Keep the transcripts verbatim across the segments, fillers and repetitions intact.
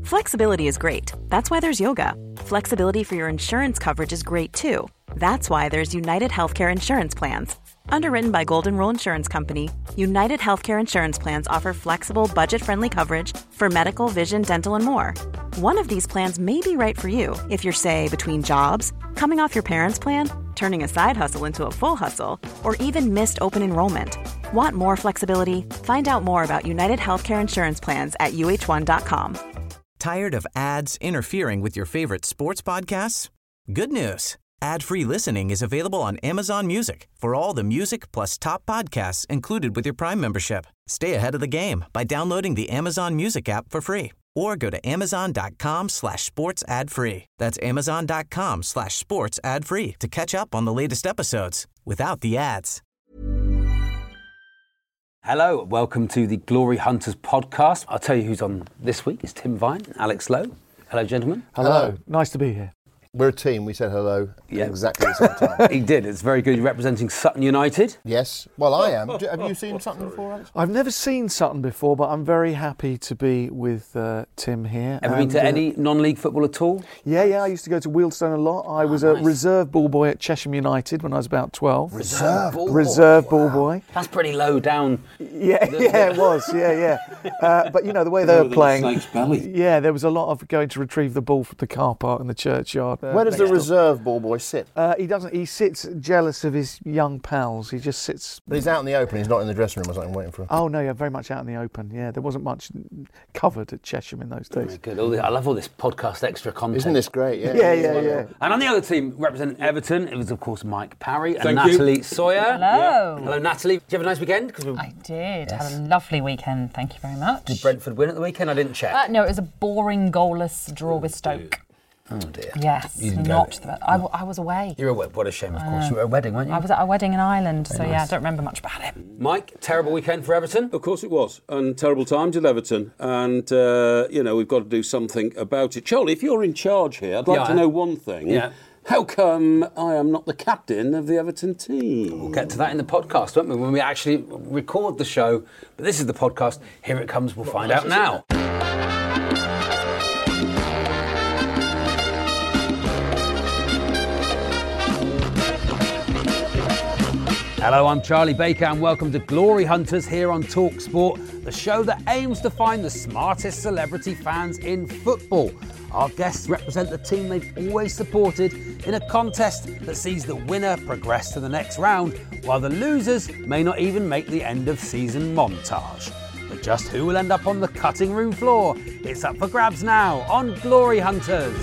Flexibility is great. That's why there's yoga. Flexibility for your insurance coverage is great too. That's why there's United Healthcare Insurance Plans. Underwritten by Golden Rule Insurance Company, United Healthcare Insurance Plans offer flexible, budget-friendly coverage for medical, vision, dental, and more. One of these plans may be right for you if you're, say, between jobs, coming off your parents' plan, turning a side hustle into a full hustle, or even missed open enrollment. Want more flexibility? Find out more about United Healthcare Insurance Plans at U H one dot com. Tired of ads interfering with your favorite sports podcasts? Good news. Ad-free listening is available on Amazon Music for all the music plus top podcasts included with your Prime membership. Stay ahead of the game by downloading the Amazon Music app for free or go to amazon.com slash sports ad free. That's amazon.com slash sports ad free to catch up on the latest episodes without the ads. Hello, welcome to the Glory Hunters podcast. I'll tell you who's on this week. It's Tim Vine, Alex Lowe. Hello, gentlemen. Hello. Hello. Nice to be here. We're a team. We said hello Yeah. at exactly the same time. He did. It's very good. You're representing Sutton United. Yes. Well, I am. Do, have you seen something before, Alex? I've never seen Sutton before, but I'm very happy to be with uh, Tim here. Ever been And, to uh, any non-league football at all? Yeah, yeah. I used to go to Wealdstone a lot. I was nice. a reserve ball boy at Chesham United when I was about twelve. Reserve ball Reserve boy. ball Wow. boy. That's pretty low down. Yeah, yeah, it was. Yeah, yeah. Uh, but you know the way they were playing. Snake's belly. Yeah, there was a lot of going to retrieve the ball from the car park and the churchyard. Uh, Where does the next door. reserve ball boy sit? Uh, he doesn't. He sits jealous of his young pals. He just sits. But he's out in the open. He's not in the dressing room or something waiting for him. Oh no, yeah, very much out in the open. Yeah, there wasn't much covered at Chesham in those days. Very good. All this, I love all this podcast extra content. Isn't this great? Yeah, Yeah, yeah, yeah. And on the other team, representing Everton, it was, of course, Mike Parry and Thank you. Natalie Sawyer. Hello. Hello, Natalie. Did you have a nice weekend? 'Cause we- I did. Had a lovely weekend. Thank you very much. Did Brentford win at the weekend? I didn't check. Uh, no, it was a boring goalless draw with Stoke. Oh, dear. Yes, You didn't go not. there. The, I, w- I was away. You're away. What a shame, of course. You were at a wedding, weren't you? I was at a wedding in Ireland, so yeah, I nice. don't remember much about it. Mike, terrible weekend for Everton. Of course it was, and terrible times at Everton, and uh, you know we've got to do something about it. Charlie, if you're in charge here, I'd like Yeah, to I- know one thing. Yeah. How come I am not the captain of the Everton team? We'll get to that in the podcast, won't we, when we actually record the show. But this is the podcast. Here it comes. We'll find out now. Hello, I'm Charlie Baker and welcome to Glory Hunters here on TalkSport, the show that aims to find the smartest celebrity fans in football. Our guests represent the team they've always supported in a contest that sees the winner progress to the next round, while the losers may not even make the end of season montage. But just who will end up on the cutting room floor? It's up for grabs now on Glory Hunters.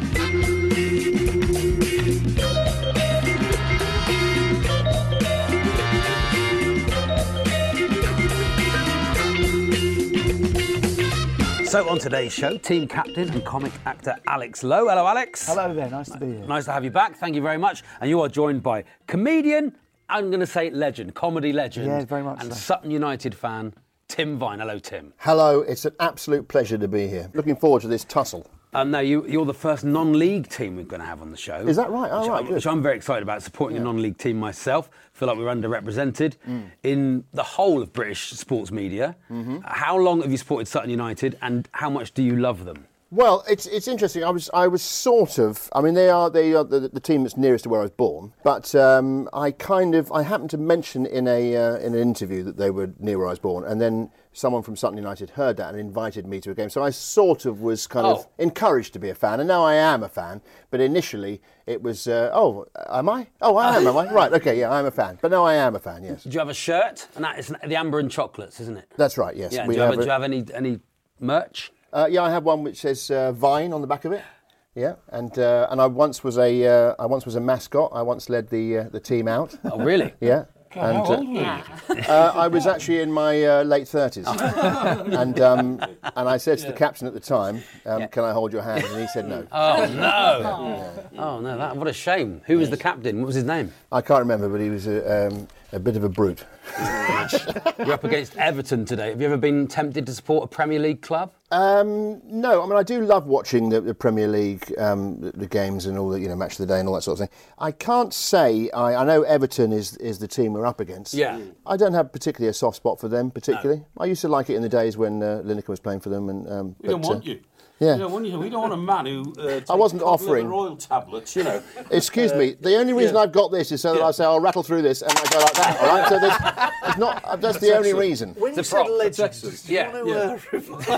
So on today's show, team captain and comic actor Alex Lowe. Hello, Alex. Hello there. Nice to be here. Nice to have you back. Thank you very much. And you are joined by comedian, I'm going to say legend, comedy legend, Yeah, very much and so. Sutton United fan, Tim Vine. Hello, Tim. Hello. It's an absolute pleasure to be here. Looking forward to this tussle. Um, no, you, you're the first non-league team we're going to have on the show. Is that right? Oh, which, right, I'm, good. which I'm very excited about, supporting a non-league team myself. Feel like we're underrepresented Mm. in the whole of British sports media. Mm-hmm. How long have you supported Sutton United, and how much do you love them? Well, it's it's interesting. I was I was sort of. I mean, they are they are the, the team that's nearest to where I was born. But um, I kind of I happened to mention in a uh, in an interview that they were near where I was born, and then someone from Sutton United heard that and invited me to a game. So I sort of was kind of Oh. encouraged to be a fan, and now I am a fan. But initially it was uh, oh, am I? Oh, I am. Am I? Right. Okay. Yeah, I'm a fan. But now I am a fan. Yes. Do you have a shirt? And that is the Amber and Chocolates, isn't it? That's right. Yes. Yeah. We Do you, have, have a- a- do you have any any merch? Uh, yeah, I have one which says uh, Vine on the back of it. Yeah, and uh, and I once was a uh, I once was a mascot. I once led the uh, the team out. Oh, really? Yeah. And, How old were you? uh, I was actually in my uh, late thirties, and um, and I said to the captain at the time, um, "Can I hold your hand?" And he said no. Oh no! Oh no! That, what a shame. Who was the captain? What was his name? I can't remember, but he was a, um, a bit of a brute. You're up against Everton today. Have you ever been tempted to support a Premier League club? Um, no, I mean I do love watching the, the Premier League, um, the, the games and all the you know match of the day and all that sort of thing. I can't say I, I know Everton is is the team we're up against. Yeah. I don't have particularly a soft spot for them particularly. I used to like it in the days when uh, Lineker was playing for them, and um, We don't but, want uh, you. Yeah. You know, when you, we don't want a man who uh, takes I wasn't cod liver offering. oil tablets, you know. Excuse me. The only reason yeah. I've got this is so that Yeah. I say I'll rattle through this and I go like that. All right. So there's, it's not. That's, that's the only excellent. reason. When you a said prop. legends, That's do you excellent. want to, Yeah.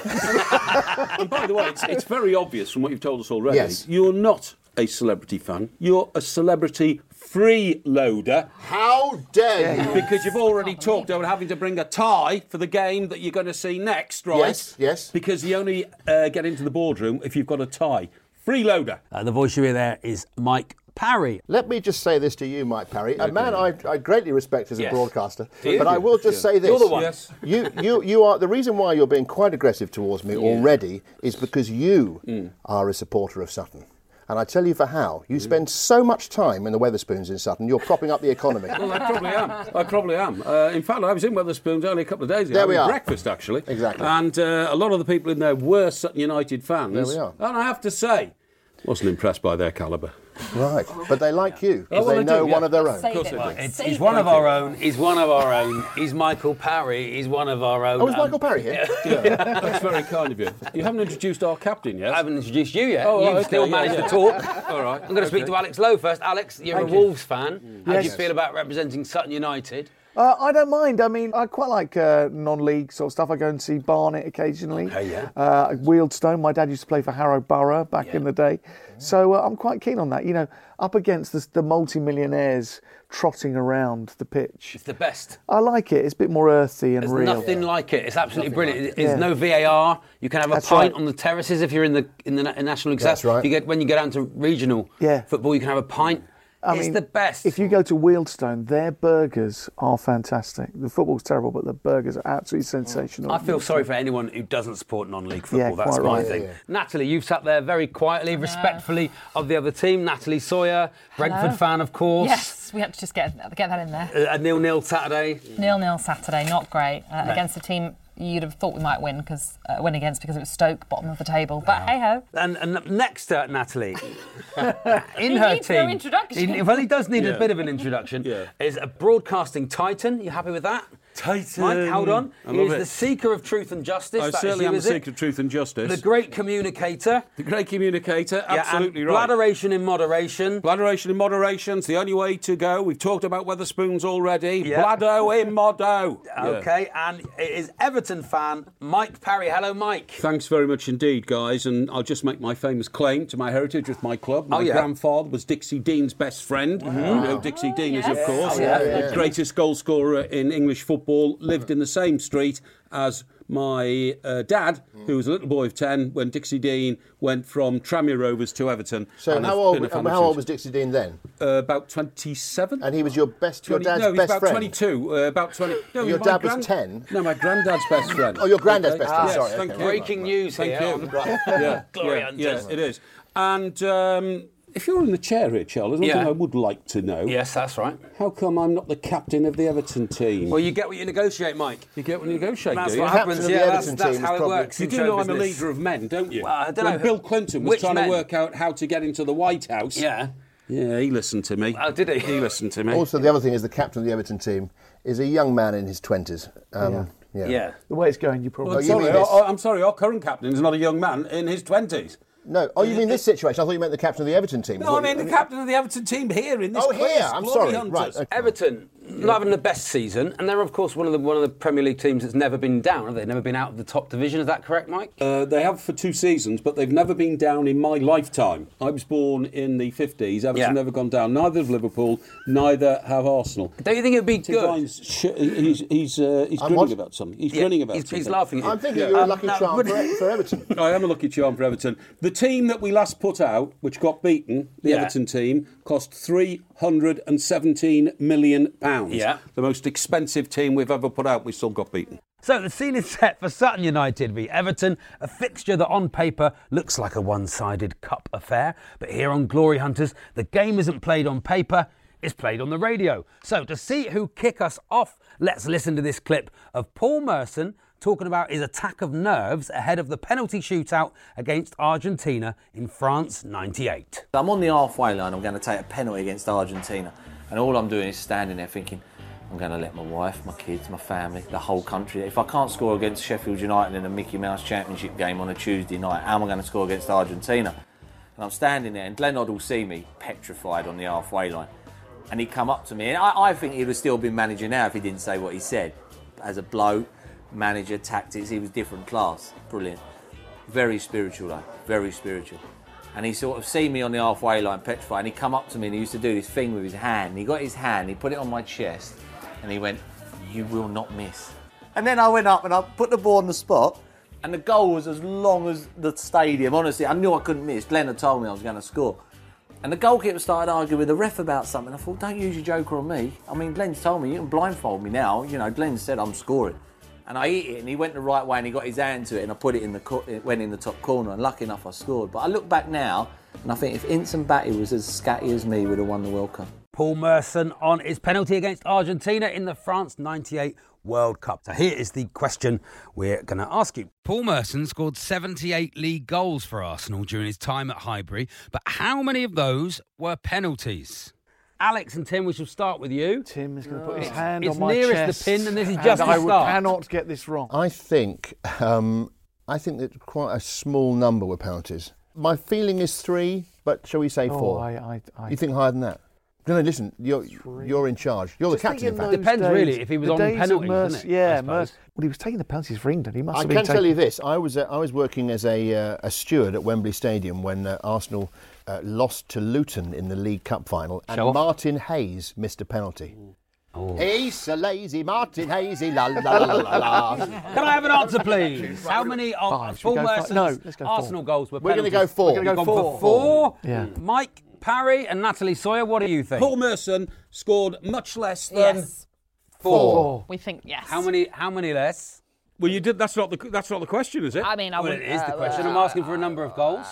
uh, And by the way, it's, it's very obvious from what you've told us already. Yes. You're not a celebrity fan. You're a celebrity freeloader. How dare you? Because you've already talked about having to bring a tie for the game that you're going to see next, right? Yes, yes. Because you only uh, get into the boardroom if you've got a tie. Freeloader. Uh, the voice you hear there is Mike Parry. Let me just say this to you, Mike Parry, a man I, I greatly respect as a Yes. broadcaster. you? But I will just say this: You're the one. Yes. You, you, you are the reason why you're being quite aggressive towards me already is because you Mm. are a supporter of Sutton. And I tell you for how. You spend so much time in the Weatherspoons in Sutton, you're propping up the economy. Well, I probably am. I probably am. Uh, in fact, I was in Weatherspoons only a couple of days ago. There we having are. breakfast, actually. Exactly. And uh, a lot of the people in there were Sutton United fans. There we are. And I have to say, wasn't impressed by their calibre. Right. But they like you because Oh, well, they they know do, yeah. one of their own. Save course it. I do. It's, Save he's it. one of our own. He's one of our own. He's Michael Parry. He's one of our own. Oh, is Um, Michael Parry here? Yeah, that's very kind of you. You haven't introduced our captain yet. I haven't introduced you yet. Oh, You've okay, still yeah, managed yeah. to talk. All right. I'm going to speak to Alex Lowe first. Alex, you're Thank a you. Wolves fan. How do you Yes. feel about representing Sutton United? Uh, I don't mind. I mean, I quite like uh, non-league sort of stuff. I go and see Barnet occasionally. Okay, yeah. Uh, Wealdstone. My dad used to play for Harrow Borough back Yeah. in the day. So uh, I'm quite keen on that. You know, up against the, the multi-millionaires trotting around the pitch. It's the best. I like it. It's a bit more earthy and There's real. nothing like it. It's absolutely brilliant. There's Yeah. no V A R. You can have a That's pint right. on the terraces if you're in the in the na- national exam. That's right. You get when you go down to regional Yeah. football, you can have a pint. I it's mean, the best. If you go to Wealdstone, their burgers are fantastic. The football's terrible, but the burgers are absolutely sensational. I feel sorry for anyone who doesn't support non-league football. Yeah, That's quite my right. thing. Yeah, yeah. Natalie, you've sat there very quietly, respectfully of the other team. Natalie Sawyer, Brentford Hello. fan, of course. Yes, we had to just get get that in there. A nil-nil Saturday. Nil nil Saturday, not great uh, against a team you'd have thought we might win because uh, win against because it was Stoke, bottom of the table. But hey ho. And, and next to Natalie, in He her needs no team, introduction. he- well, he does need a Yeah. bit of an introduction. Yeah. Is a broadcasting titan. You happy with that? Titan. Mike, hold on. I He love is it. the seeker of truth and justice. I That is certainly you, am the is it? seeker of truth and justice. The great communicator. The great communicator, Yeah, absolutely and right. Bladderation in moderation. Bladderation in moderation's the only way to go. We've talked about Weatherspoons already. Yeah. Bladdo in modo. Yeah. Okay, and it is Everton fan Mike Parry. Hello, Mike. Thanks very much indeed, guys. And I'll just make my famous claim to my heritage with my club. My Oh, yeah. grandfather was Dixie Dean's best friend. You know who Dixie Dean is, of yes. course. Oh, yeah, yeah, yeah. Greatest goal scorer in English football. Lived in the same street as my uh, dad, who was a little boy of ten when Dixie Dean went from Tranmere Rovers to Everton. So And how I've old, been a fan how of old since. was Dixie Dean then? Uh, about twenty-seven. And he was your best, your twenty dad's no, he was best about friend? twenty-two. Uh, about twenty. No, Your my dad was ten? No, my granddad's best friend. Oh, your granddad's Okay. best friend, Yes, sorry, thank okay. you. Breaking news Thank here. you. on yeah, Glory yeah, Hunters. yes, it is. And um, if you're in the chair here, Charles, there's one Yeah. thing I would like to know. Yes, that's right. How come I'm not the captain of the Everton team? Well, you get what you negotiate, Mike. you get when you negotiate, That's do you? what Captain happens. of the Yeah, that's, Everton that's team how is it probably- works. You in do show know I'm a business. leader of men, don't you? Well, I don't when know. Bill Clinton was Which trying men? to work out how to get into the White House. Yeah. Yeah, he listened to me. Oh, did he? He listened to me. Also, the other thing is the captain of the Everton team is a young man in his twenties. Um, yeah. Yeah. The way it's going, you probably. Well, Oh, you sorry, mean this? I- I'm sorry, our current captain is not a young man in his twenties. No. Oh, you mean this situation? I thought you meant the captain of the Everton team. No, I mean the captain of the Everton team here in this Oh, quiz. here. I'm Glory sorry. Hunters. Right. Okay. Everton not having the best season, and they're of course one of the one of the Premier League teams that's never been down. Have they? Never been out of the top division. Is that correct, Mike? Uh, they have for two seasons, but they've never been down in my lifetime. I was born in the fifties. Everton Yeah. never gone down. Neither have Liverpool. Neither have Arsenal. Don't you think it'd be Tim good? Vines, sh- he's he's uh, he's I'm grinning what? about something. He's Yeah, grinning about he's, something. he's laughing at you. I'm thinking Yeah. you're a Um, lucky no, charm but- for, for Everton. I am a lucky charm for Everton. The team that we last put out, which got beaten, the Yeah. Everton team, cost three hundred seventeen million pounds. Yeah. The most expensive team we've ever put out, we still got beaten. So the scene is set for Sutton United v Everton, a fixture that on paper looks like a one-sided cup affair. But here on Glory Hunters, the game isn't played on paper, it's played on the radio. So to see who kick us off, let's listen to this clip of Paul Merson talking about his attack of nerves ahead of the penalty shootout against Argentina in France ninety-eight. I'm on the halfway line, I'm going to take a penalty against Argentina, and all I'm doing is standing there thinking, I'm going to let my wife, my kids, my family, the whole country. If I can't score against Sheffield United in a Mickey Mouse Championship game on a Tuesday night, how am I going to score against Argentina? And I'm standing there, and Glenn Hodd will see me petrified on the halfway line. And he'd come up to me, and I, I think he'd have still been manager now if he didn't say what he said. As a bloke, manager, tactics, he was different class. Brilliant. Very spiritual, though. Very spiritual. And he sort of seen me on the halfway line, petrified, and he'd come up to me and he used to do this thing with his hand. He got his hand, he put it on my chest, and he went, "You will not miss." And then I went up and I put the ball on the spot, and the goal was as long as the stadium. Honestly, I knew I couldn't miss. Glenn had told me I was going to score. And the goalkeeper started arguing with the ref about something. I thought, don't use your joker on me. I mean, Glenn's told me, you can blindfold me now. You know, Glenn said I'm scoring. And I hit it, and he went the right way, and he got his hand to it, and I put it in the co- it went in the top corner, and lucky enough I scored. But I look back now, and I think if Ince and Batty was as scatty as me, we'd have won the World Cup. Paul Merson on his penalty against Argentina in the France ninety-eight World Cup. So here is the question we're going to ask you. Paul Merson scored seventy-eight league goals for Arsenal during his time at Highbury, but how many of those were penalties? Alex and Tim, we shall start with you. Tim is going to put his hand it's on my nearest chest. the pin, and this is just and the I start. cannot get this wrong. I think, um, I think that quite a small number were penalties. My feeling is three, but shall we say Oh, four? I, I, I, You think higher than that? No, no, listen, you're, you're in charge. You're Just the captain, in thinking fact. those Depends days- really if he was the on days of penalties, Merce- doesn't it, I Yeah, suppose? Merce. Well, he was taking the penalties for England. He must I have can been tell taking... you this. I was uh, I was working as a, uh, a steward at Wembley Stadium when uh, Arsenal uh, lost to Luton in the League Cup final, and Show off. Martin Hayes missed a penalty. Oh. He's a lazy Martin Hayesy, la la la la la la. Can I have an answer, please? How many of Five. Should we Paul go five? Merson's No, let's go four. Arsenal goals were We're going to penalties? go four. We're gonna go Gone four. for four. Yeah. Mike Parry and Natalie Sawyer, what do you think? Paul Merson scored much less than Yes. Four. We think yes. How many? How many less? Well, you did. That's not the. That's not the question, is it? I mean, I Well, it wouldn't. is the uh, question. I'm asking for a number of goals.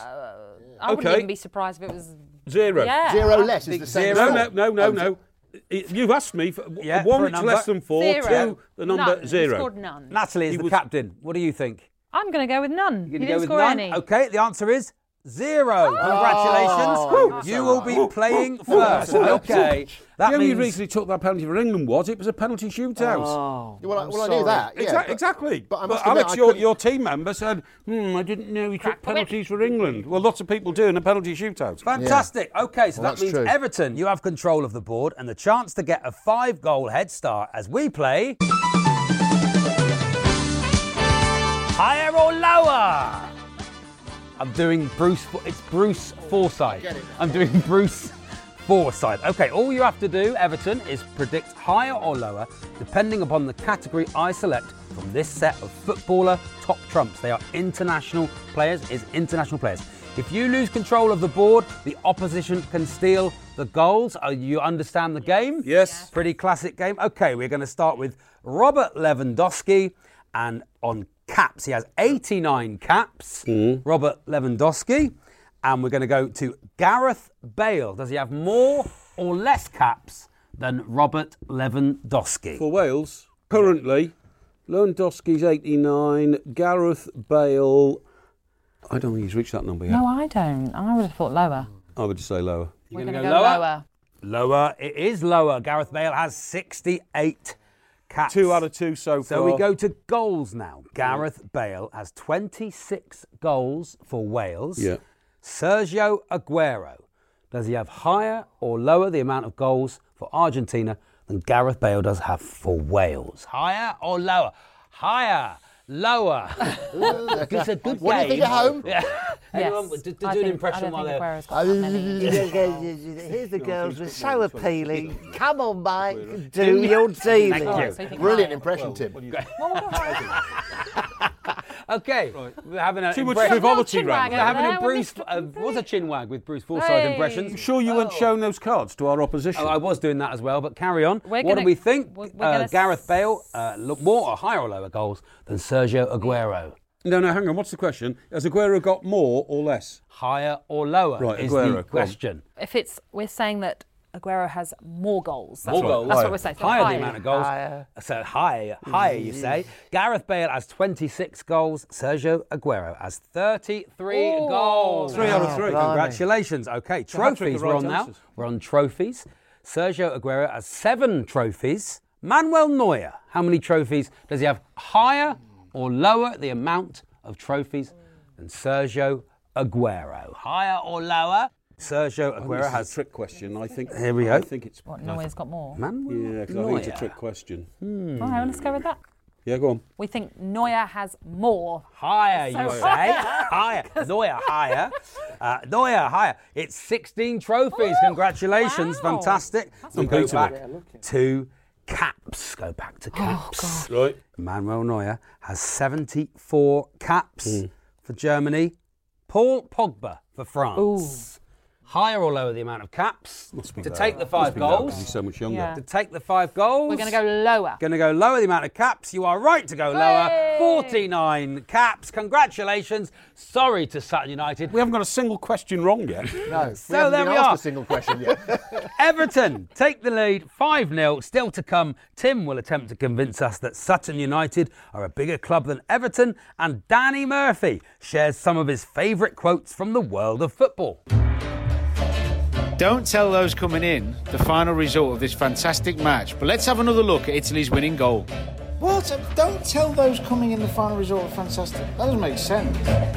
I wouldn't Okay. even be surprised if it was. Zero. Yeah. Zero less is Big the same. zero. No, as no, four. no, no, Oh, no. You've asked me for Yeah, one, for a it's number. less than four. Zero. Two, the number None. zero. He scored none. Natalie is He the was- captain. What do you think? I'm going to go with none. You're He going to go didn't with score none? any. Okay, the answer is zero. Congratulations. You will be playing first. Okay. That the only means reason he took that penalty for England was it was a penalty shootout. Oh, Well, I, I'm well, I sorry. knew that. Yeah, Exac- but- exactly. But I But must admit, Alex, I your, couldn't- your team member said, hmm, I didn't know he took penalties for England. Well, lots of people do in a penalty shootout. fantastic. Okay, so Well, that that's means true. Everton, you have control of the board and the chance to get a five-goal head start as we play. Higher or lower? I'm doing Bruce. It's Bruce Forsyth. I'm doing Bruce Forsyth. Okay, all you have to do, Everton, is predict higher or lower depending upon the category I select from this set of footballer top trumps. They are international players. Is international players. If you lose control of the board, the opposition can steal the goals. Uh, you understand the game? Yes. Pretty classic game. Okay, we're going to start with Robert Lewandowski, and on caps, he has eighty-nine caps. Robert Lewandowski. And we're going to go to Gareth Bale. Does he have more or less caps than Robert Lewandowski? For Wales, currently, Lewandowski's eighty-nine, Gareth Bale, I don't think he's reached that number yet. No, I don't. I would have thought lower. I would just say lower. We're gonna going to go go lower? lower. Lower. It is lower. Gareth Bale has sixty-eight caps. Two out of two so far. So we go to goals now. Gareth Bale has twenty-six goals for Wales. Yeah. Sergio Aguero, does he have higher or lower the amount of goals for Argentina than Gareth Bale does have for Wales? Higher or lower? Higher, lower. It's a good What do you game. think at home? Yeah. Yes. Anyone, do, do I an think- impression I don't while think they're... Aguero's got that many. Here's the girls with so appealing. Come on, Mike, do your team. Thank Oh, you. so you think Brilliant higher. impression, Tim. Okay, we're having a Too much impression- frivolity Chin round. wag We're over having there, a we're Bruce, Mister uh, was a chin wag with Bruce Forsyth Hey. impressions. I'm sure you weren't showing those cards to our opposition. Oh, I was doing that as well, but carry on. We're what gonna- do we think? we're- we're uh, gonna Gareth s- Bale, uh, look more or higher or lower goals than Sergio Aguero? No, no, hang on. What's the question? Has Aguero got more or less? Higher or lower Right, is Aguero, go the on. question. If it's, we're saying that Aguero has more goals. That's More what, goals. That's what we're saying. So Higher, higher. the amount of goals. Higher. So higher, higher you say. Gareth Bale has twenty-six goals. Sergio Aguero has thirty-three Ooh. goals. Three out of three. blimey. Congratulations. Okay, a hat-trick trophies of we're right on now. answers. We're on trophies. Sergio Aguero has seven trophies. Manuel Neuer, how many trophies does he have? Higher or lower the amount of trophies than Sergio Aguero? Higher or lower? Sergio Aguero this has is a trick question. I think. Here we go. I think it's. What, Neuer's got more? Manuel Yeah, because I think it's a trick question. Hmm. All right, let's go with that. Yeah, go on. We think Neuer has more. Higher, So you say? higher. Higher. Neuer, higher. Uh, Neuer, higher. It's sixteen trophies. Ooh, Congratulations. wow. Fantastic. That's We go back unbeatable. to caps. Go back to caps. Oh, Right. Manuel Neuer has seventy-four caps for Germany. Paul Pogba for France. Higher or lower the amount of caps? Must be to lower. take the Must five be lower, 'cause goals. He's so much younger. Yeah. To take the five goals. We're going to go lower. Going to go lower the amount of caps. You are right to go lower. Hey! forty-nine caps. Congratulations. Sorry to Sutton United. We haven't got a single question wrong yet. No, So we haven't there been we asked are. a single question yet. Everton take the lead five nil. Still to come, Tim will attempt to convince us that Sutton United are a bigger club than Everton, and Danny Murphy shares some of his favourite quotes from the world of football. Don't tell those coming in the final result of this fantastic match, but let's have another look at Italy's winning goal. What? Don't tell those coming in the final result of fantastic. That doesn't make sense.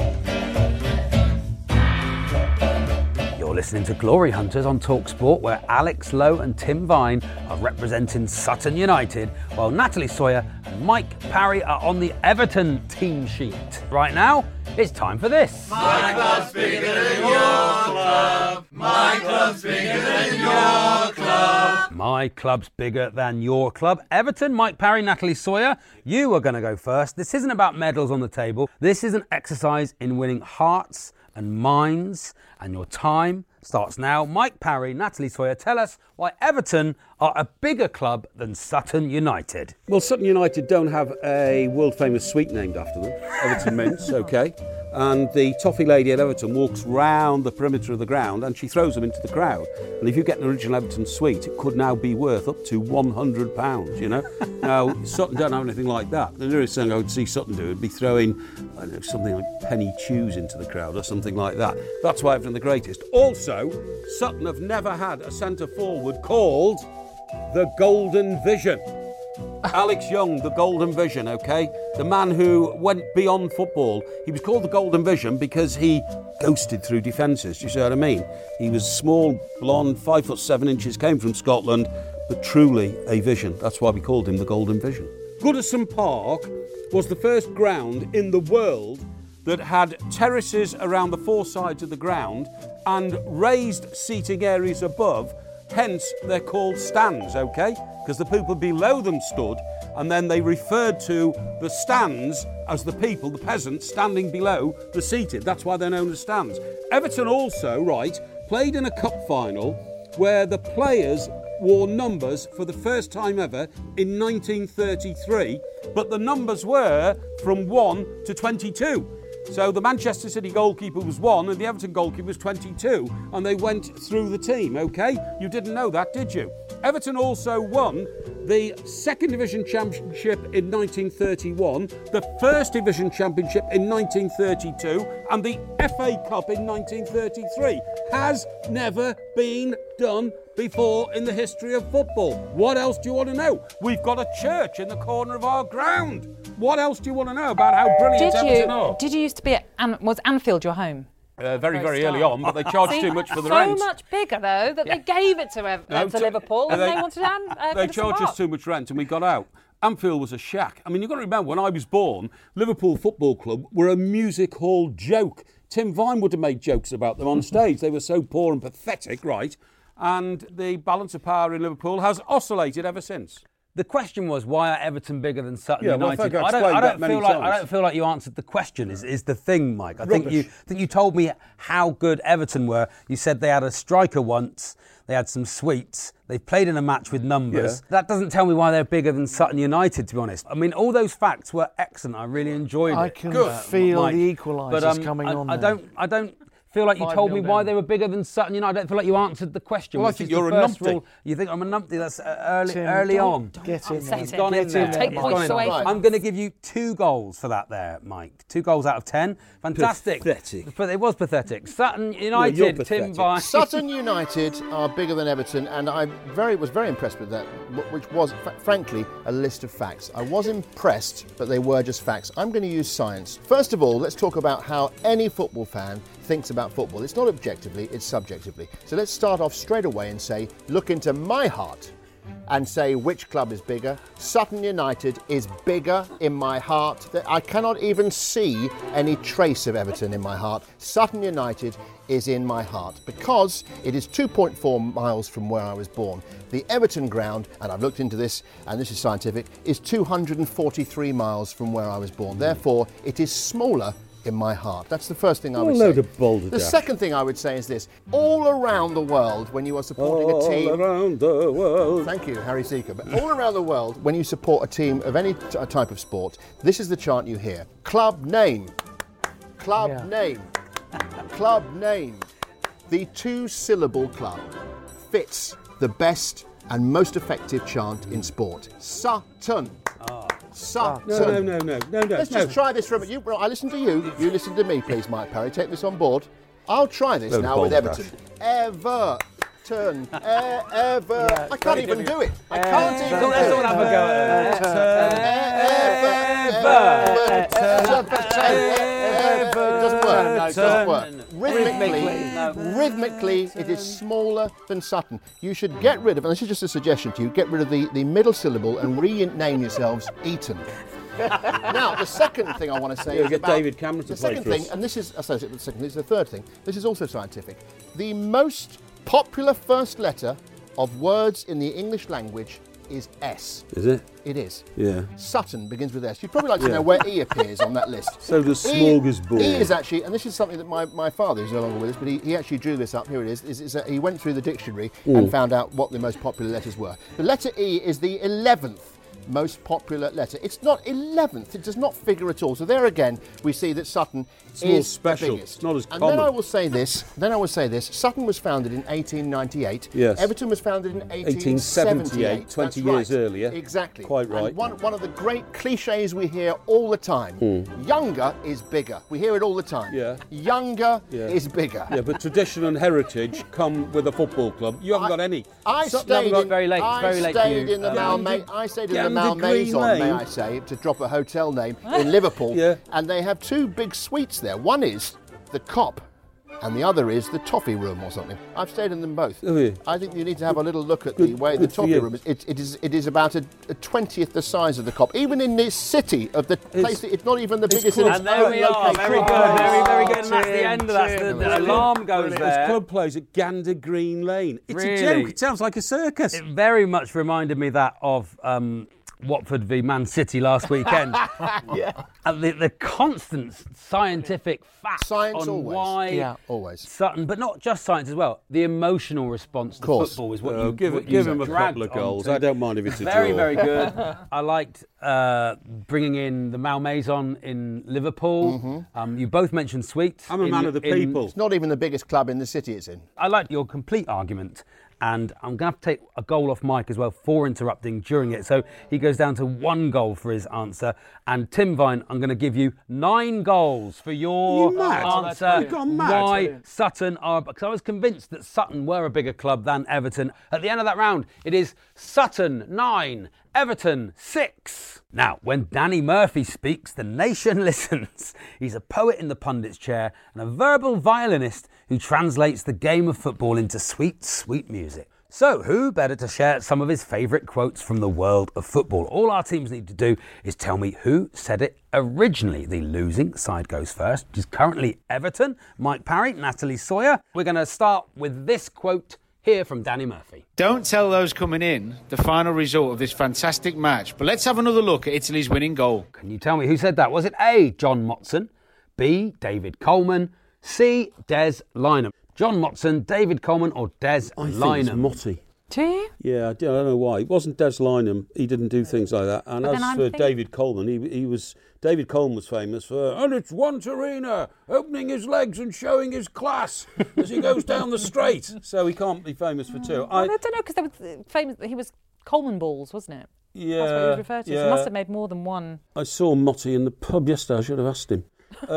You're listening to Glory Hunters on TalkSport, where Alex Lowe and Tim Vine are representing Sutton United, while Natalie Sawyer and Mike Parry are on the Everton team sheet. Right now, it's time for this. My club's bigger than your club. My club's bigger than your club. My club's bigger than your club. Everton, Mike Parry, Natalie Sawyer, you are going to go first. This isn't about medals on the table. This is an exercise in winning hearts and minds, and your time starts now. Mike Parry, Natalie Sawyer, tell us why Everton are a bigger club than Sutton United. Well, Sutton United don't have a world-famous sweet named after them. Everton Mints, OK. And the toffee lady at Everton walks round the perimeter of the ground and she throws them into the crowd. And if you get an original Everton sweet, it could now be worth up to one hundred pounds, you know. Now, Sutton don't have anything like that. The nearest thing I would see Sutton do would be throwing, I don't know, something like penny chews into the crowd or something like that. That's why Everton are the greatest. Also, Sutton have never had a centre forward called the Golden Vision. Alex Young, the Golden Vision, OK? The man who went beyond football. He was called the Golden Vision because he ghosted through defences, do you see what I mean? He was small, blonde, five foot seven inches, came from Scotland, but truly a vision. That's why we called him the Golden Vision. Goodison Park was the first ground in the world that had terraces around the four sides of the ground and raised seating areas above. Hence, they're called stands, OK? Because the people below them stood, and then they referred to the stands as the people, the peasants, standing below the seated. That's why they're known as stands. Everton also, right, played in a cup final where the players wore numbers for the first time ever in nineteen thirty-three, but the numbers were from one to twenty-two. So the Manchester City goalkeeper was one and the Everton goalkeeper was twenty-two, and they went through the team, OK? You didn't know that, did you? Everton also won the Second Division Championship in nineteen thirty-one, the First Division Championship in nineteen thirty-two, and the F A Cup in nineteen thirty-three. Has never been done before in the history of football. What else do you want to know? We've got a church in the corner of our ground. What else do you want to know about how brilliant Did Everton you? are? Did you used to be at? An, was Anfield your home? Uh, very, For a very early start. on, but they charged See, too much for the so rent. much bigger though that Yeah. they gave it to, Ev- No, uh, to to- Liverpool, and they- they wanted An, uh, They Goodison charged Park. us too much rent and we got out. Anfield was a shack. I mean, you've got to remember, when I was born, Liverpool Football Club were a music hall joke. Tim Vine would have made jokes about them on stage. They were so poor and pathetic, right? And the balance of power in Liverpool has oscillated ever since. The question was, why are Everton bigger than Sutton Yeah, well, I United? think I I don't, explained I that don't many feel like I times. don't feel like you answered the question. Is is the thing, Mike? I think Rubbish. you think you told me how good Everton were. You said they had a striker once. They had some sweets. They played in a match with numbers. Yeah. That doesn't tell me why they're bigger than Sutton United, to be honest. I mean, all those facts were excellent. I really enjoyed I it. can Good, feel Mike. the equalisers But, um, coming I, on I there. don't. I don't feel like you Five told me nil why down. they were bigger than Sutton United. I don't feel like you answered the question. Well, I which think is the you're a first numpty. rule. You think I'm a numpty? That's uh, early, Tim, early don't on. Get in there. He's Gone in there. Take He's points gone in away there. from- I'm going to give you two goals for that there, Mike. Two goals out of ten. Fantastic. Pathetic. But it was pathetic. Sutton you're United, Tim pathetic. Vine. Sutton United are bigger than Everton, and I very was very impressed with that, wh- which was, fr- frankly, a list of facts. I was impressed, but they were just facts. I'm going to use science. First of all, let's talk about how any football fan thinks about football. It's not objectively, it's subjectively. So let's start off straight away and say, look into my heart and say which club is bigger. Sutton United is bigger in my heart. I cannot even see any trace of Everton in my heart. Sutton United is in my heart because it is two point four miles from where I was born. The Everton ground, and I've looked into this, and this is scientific, is two hundred forty-three miles from where I was born. Therefore, it is smaller in my heart. That's the first thing I What would a say. load of balderdash. The second thing I would say is this. All around the world, when you are supporting a team... All around the world. Thank you, Harry Seeker. But all around the world, when you support a team of any t- type of sport, this is the chant you hear. Club name. Club Yeah. name. Club name. The two-syllable club fits the best and most effective chant in sport. Sutton. Sutton. No, no, no, no, no, no. Let's no. just try this for a minute. You, I listen to you. You listen to me, please, Mike Parry. Take this on board. I'll try this Load of now with balderdash. Everton. Everton. E- ever. Yeah, I can't very even difficult. do it. I can't even do Let's it. all have a go at it. It doesn't work. No, it doesn't work. Rhythmically, rhythmically, it is smaller than Sutton. You should get rid of, and this is just a suggestion to you, get rid of the, the middle syllable and rename yourselves Eton. Now, the second thing I want to say Yeah, is get about David Cameron to the play second for thing, us. and this is, I say the second, this is the third thing. This is also scientific. The most popular first letter of words in the English language is S. Is it? It is. Yeah. Sutton begins with S. You'd probably like to Yeah. know where E appears on that list. So does E- smorgasbord. E is actually, and this is something that my, my father, who's no longer with us, but he, he actually drew this up. Here it is. is, is a, he went through the dictionary and found out what the most popular letters were. The letter E is the eleventh most popular letter. It's not eleventh. It does not figure at all. So there again, we see that Sutton It's more is special. the biggest. It's not as and common. then I will say this. Then I will say this. Sutton was founded in eighteen ninety-eight. Yes. Everton was founded in eighteen eighteen seventy-eight, seventy-eight. twenty That's years right. earlier. Exactly. Quite And right. one, one of the great cliches we hear all the time. Younger is bigger. We hear it all the time. Yeah. Younger Yeah. is bigger. Yeah, but tradition and heritage come with a football club. You haven't I- got any. I Sutton stayed haven't got in, very late. It's I very late for stayed you. in the Uh, Malma- I stayed in the Gander Green Malmaison, may Lane. I say, to drop a hotel name in Liverpool. Yeah. And they have two big suites there. One is the Cop, and the other is the Toffee Room or something. I've stayed in them both. Have you? I think you need to have a little look at the Good- way the good for Toffee you. Room is. It, it is. It is about a, a twentieth the size of the Cop. Even in this city of the place, that it's not even the it's biggest. called- in its And there own we are. location. Very good. Very, very good. And that's the Tim, end of that. The, Tim. the alarm goes His there. club plays at Gander Green Lane. It's Really? a joke. It sounds like a circus. It very much reminded me that of um, Watford v Man City last weekend. Yeah. And the, the constant scientific facts Science on always. why Yeah. Always. Sutton, but not just science as well. The emotional response to Course. football is what Oh, you give what it- give you him a dragged couple of goals. onto. I don't mind if it's a very, draw. very good. I liked uh, bringing in the Malmaison in Liverpool. Mm-hmm. Um, you both mentioned Sweets. I'm a in- man of the in- people. It's not even the biggest club in the city it's in. I liked your complete argument, and I'm going to have to take a goal off Mike as well for interrupting during it. So he goes down to one goal for his answer. And Tim Vine, I'm going to give you nine goals for your You mad? answer. You've gone mad. Why Sutton are... Because I was convinced that Sutton were a bigger club than Everton. At the end of that round, it is Sutton nine, Everton six. Now, when Danny Murphy speaks, the nation listens. He's a poet in the pundit's chair and a verbal violinist who translates the game of football into sweet, sweet music. So, who better to share some of his favourite quotes from the world of football? All our teams need to do is tell me who said it originally. The losing side goes first, which is currently Everton. Mike Parry, Natalie Sawyer. We're going to start with this quote here from Danny Murphy. Don't tell those coming in the final result of this fantastic match, but let's have another look at Italy's winning goal. Can you tell me who said that? Was it A, John Motson, B, David Coleman, C, Des Lynam? John Motson, David Coleman or Des I think it's Lynam? Motti. Do you? Yeah, I, do, I don't know why. It wasn't Des Lynam. He didn't do things like that. And But as then I'm for thinking- David Coleman, he he was David Coleman was famous for, and it's once arena, opening his legs and showing his class as he goes down the straight. So he can't be famous for two. Well, I, don't know, because there was famous. He was Coleman Balls, wasn't it? Yeah, That's what he was referred to. yeah. So he must have made more than one. I saw Motti in the pub yesterday. I should have asked him.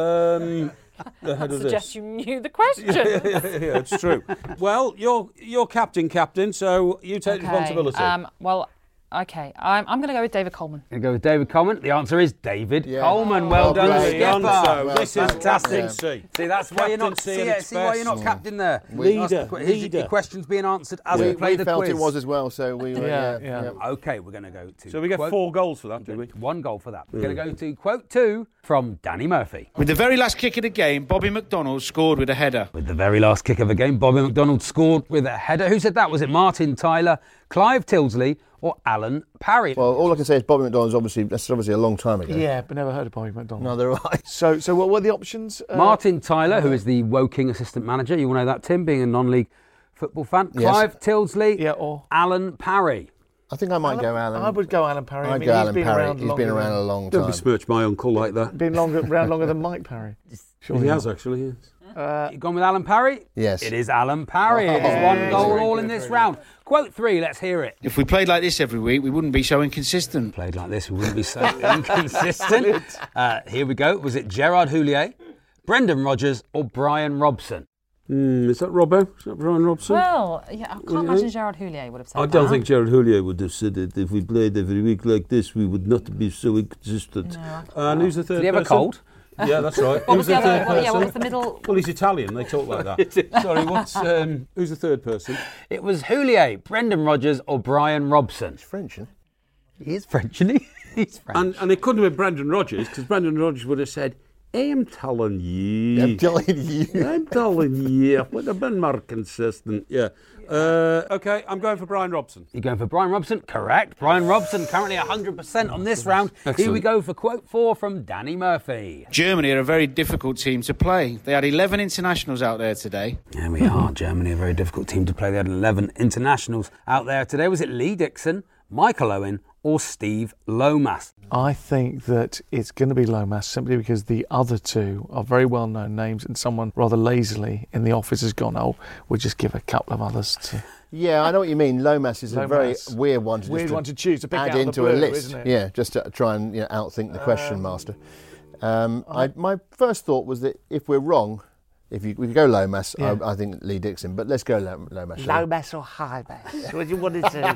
Um, the head I of suggest this. you knew the question. yeah, yeah, yeah, yeah, it's true. Well, you're you're captain, captain. So you take Okay, responsibility. Um, well, okay. I'm, I'm going to go with David Coleman. Going to go with David Coleman. The answer is David Yeah. Coleman. Well Oh, done, great. Skipper. answer. Well, this is fantastic. Captain C. See, that's why you're not Captain C see, at yeah, its see why you're not best. captain there. Leader, His- leader. Your questions being answered as we, We, play we the felt quiz. it was as well, so we were. Yeah, Yeah, yeah. yeah. Okay, we're going to go to. So we get quote, four goals for that, do we? One goal for that. We're going to go to quote two from Danny Murphy. With the very last kick of the game, Bobby McDonald scored with a header. With the very last kick of the game, Bobby McDonald scored with a header. Who said that? Was it Martin Tyler, Clive Tilsley, or Alan Parry? Well, all I can say is Bobby McDonald's obviously that's obviously a long time ago. Yeah, but never heard of Bobby McDonald. Neither have I. So, so what were the options? Uh, Martin Tyler, who is the Woking assistant manager. You will know that, Tim, being a non-league football fan. Yes. Clive Tilsley, Yeah, or Alan Parry. I think I might go Alan. I would go Alan Parry. I I'd mean, go he's Alan been Parry. around He's longer been around than, a long Don't time. besmirch my uncle like that. Been longer, around longer than Mike Parry. Surely He not. has actually, yes. Uh, You gone with Alan Parry? Yes. It is Alan Parry. It is Oh, one yeah. goal Very all good, in this very round. Quote three, let's hear it. If we played like this every week, we wouldn't be so inconsistent. Played like this, we wouldn't be so inconsistent. Uh, here we go. Was it Gerard Houllier, Brendan Rodgers, or Brian Robson? Mm, is that Robbo? Is that Brian Robson? Well, yeah, I can't you imagine think? Gerard Houllier would have said I that. don't think Gerard Houllier would have said it. If we played every week like this, we would not be so inconsistent. No. And who's the third Did he have a person? cold? Yeah, that's right. What Who's was the other? third Well, yeah, what person? was the middle? Well, he's Italian. They talk like that. Sorry, what's um, who's the third person? It was Houllier, Brendan Rodgers, or Brian Robson. French, huh? He is French, isn't he? He's French. And and it couldn't have been Brendan Rodgers because Brendan Rodgers would have said, "I'm telling you, I'm telling you. I'm telling you, it would have been more consistent." Yeah. Uh, okay, I'm going for Brian Robson. You're going for Brian Robson? Correct. Brian Robson currently one hundred percent on this round. Here we Excellent. go for quote four from Danny Murphy. Germany are a very difficult team to play. They had eleven internationals out there today. Here we are, Germany, a very difficult team to play. They had eleven internationals out there today. Was it Lee Dixon, Michael Owen, or Steve Lomas? I think that it's going to be Lomas simply because the other two are very well-known names, and someone rather lazily in the office has gone, "Oh, we'll just give a couple of others to." Yeah, I know what you mean. Lomas is a Lomas. very weird one to Weird just one to choose to pick add out of the into blue, a list. isn't it? Yeah, just to try and you know, outthink the question master. Um, I, my first thought was that if we're wrong, if you, we could go Lomas, Yeah. I, I think Lee Dixon, but let's go Lo- Lomas. shall we? Lomas or Hibas? What do you want to do?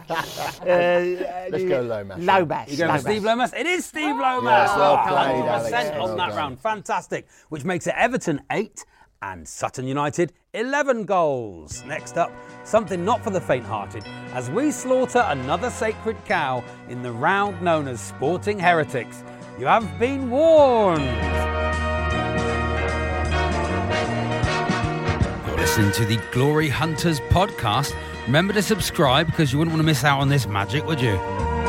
uh, Let's go Lomas. Lomas. You going for Steve Lomas? It is Steve Lomas. Yes, well Oh, played, one hundred percent Alex. on Well that done. round. Fantastic. Which makes it Everton eight and Sutton United eleven goals. Next up, something not for the faint-hearted, as we slaughter another sacred cow in the round known as Sporting Heretics. You have been warned. You're listening to the Glory Hunters podcast. Remember to subscribe because you wouldn't want to miss out on this magic, would you?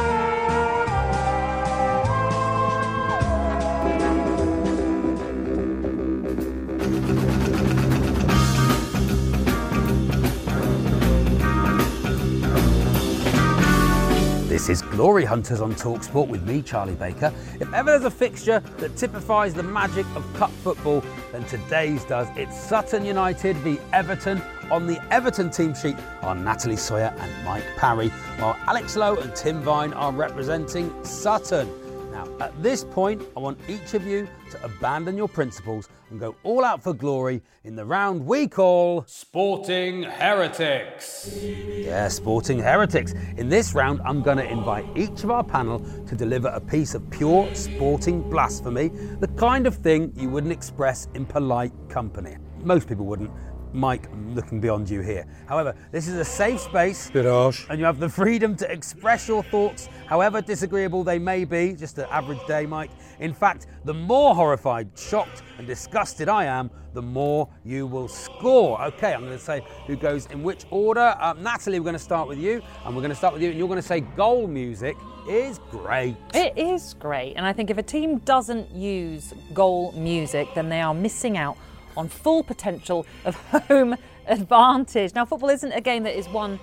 This is Glory Hunters on TalkSport with me, Charlie Baker. If ever there's a fixture that typifies the magic of cup football, then today's does. It's Sutton United v Everton. On the Everton team sheet are Natalie Sawyer and Mike Parry, while Alex Lowe and Tim Vine are representing Sutton. Now, at this point, I want each of you to abandon your principles and go all out for glory in the round we call Sporting Heretics. Yeah, Sporting Heretics. In this round, I'm going to invite each of our panel to deliver a piece of pure sporting blasphemy, the kind of thing you wouldn't express in polite company. Most people wouldn't. Mike, I'm looking beyond you here. However, this is a safe space. Bit harsh. And you have the freedom to express your thoughts, however disagreeable they may be. Just an average day, Mike. In fact, the more horrified, shocked and disgusted I am, the more you will score. Okay, I'm going to say who goes in which order. Um, Natalie, we're going to start with you. And we're going to start with you. And you're going to say goal music is great. It is great. And I think if a team doesn't use goal music, then they are missing out on full potential of home advantage. Now, football isn't a game that is won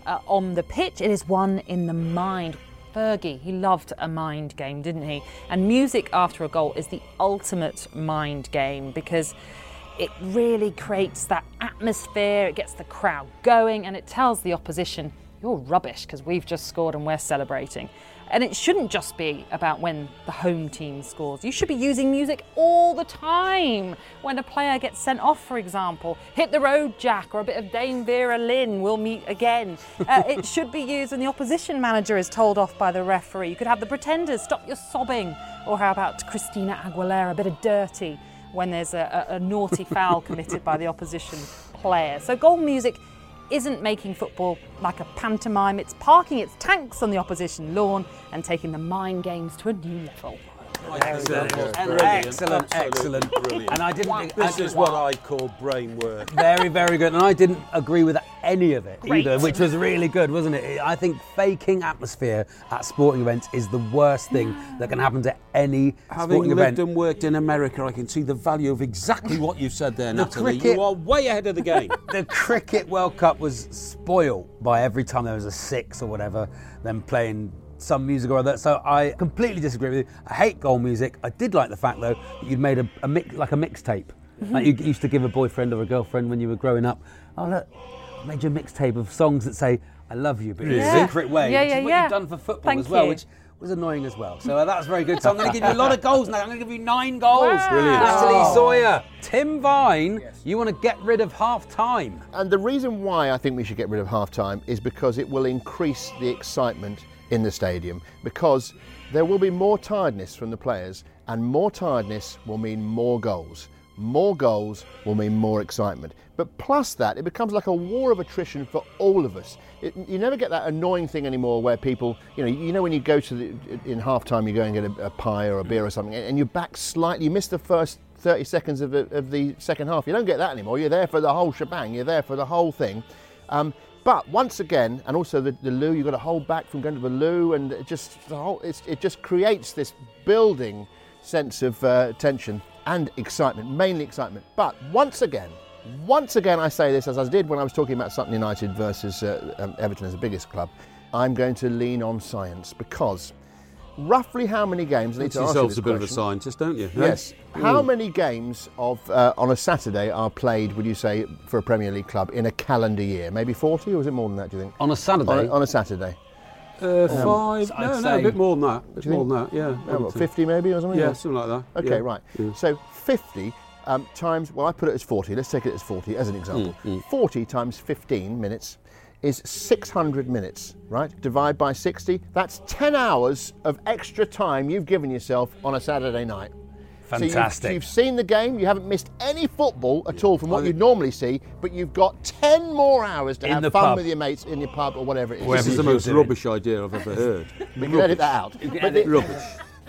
uh, on the pitch, it is one in the mind. Fergie, he loved a mind game, didn't he? And music after a goal is the ultimate mind game because it really creates that atmosphere, it gets the crowd going, and it tells the opposition, you're rubbish because we've just scored and we're celebrating. And it shouldn't just be about when the home team scores. You should be using music all the time. When a player gets sent off, for example, Hit the Road Jack or a bit of Dame Vera Lynn, We'll Meet Again. Uh, it should be used when the opposition manager is told off by the referee. You could have the Pretenders, Stop Your Sobbing. Or how about Christina Aguilera, a bit of Dirty, when there's a, a, a naughty foul committed by the opposition player. So goal music isn't making football like a pantomime, it's parking its tanks on the opposition lawn and taking the mind games to a new level. Excellent, Brilliant. excellent, excellent. Brilliant. And I didn't. This I, is what I call brain work. Very, very good. And I didn't agree with any of it Great. either, which was really good, wasn't it? I think faking atmosphere at sporting events is the worst thing that can happen to any Having sporting lived event. and worked in America, I can see the value of exactly what you said there, The Natalie. cricket- You are way ahead of the game. The Cricket World Cup was spoiled by every time there was a six or whatever, them playing some music or other. So I completely disagree with you. I hate goal music. I did like the fact though that you'd made a, a mix, like a mixtape. Like you used to give a boyfriend or a girlfriend when you were growing up. Oh look, I made you a mixtape of songs that say I love you, but in Yeah. a secret way, Yeah, which yeah, is what yeah. you've done for football Thank as well, you. which was annoying as well. So uh, that was very good. So I'm going to give you a lot of goals now. I'm going to give you nine goals. Wow. Brilliant. Natalie Oh. Sawyer, Tim Vine, you want to get rid of half time. And the reason why I think we should get rid of half-time is because it will increase the excitement in the stadium, because there will be more tiredness from the players, and more tiredness will mean more goals. More goals will mean more excitement. But plus that, it becomes like a war of attrition for all of us. It, you never get that annoying thing anymore where people, you know, you know when you go to the, in half-time you go and get a, a pie or a beer or something, and you're back slightly, you miss the first thirty seconds of the, of the second half. You don't get that anymore. You're there for the whole shebang. You're there for the whole thing. Um, But once again, and also the, the loo, you've got to hold back from going to the loo, and it just the whole it's, it just creates this building sense of uh, tension and excitement, mainly excitement. But once again, once again, I say this as I did when I was talking about Sutton United versus uh, um, Everton as the biggest club. I'm going to lean on science, because roughly how many games? I need Think to ask you yourselves this a bit of a question. scientist, don't you? Yes. Eh? How Mm. many games of uh, on a Saturday are played, would you say, for a Premier League club in a calendar year? Maybe forty, or is it more than that, do you think? On a Saturday? On a, on a Saturday. Uh, five, I'd no, no, say- a bit more than that. A bit Do you more think? than that, yeah. Oh, what, fifty maybe or something? Yeah, Or- something like that. Okay, yeah. right. Yeah. So fifty um, times, well, I put it as forty. Let's take it as forty as an example. Mm, forty times fifteen minutes is six hundred minutes, right? Divide by sixty. That's ten hours of extra time you've given yourself on a Saturday night. Fantastic. So you've, you've seen the game, you haven't missed any football at all from what you'd normally see, but you've got ten more hours to In have the fun pub. with your mates in your pub or whatever it is. This is the you're most doing. rubbish idea I've ever heard. We can edit that out. But the- Rubbish.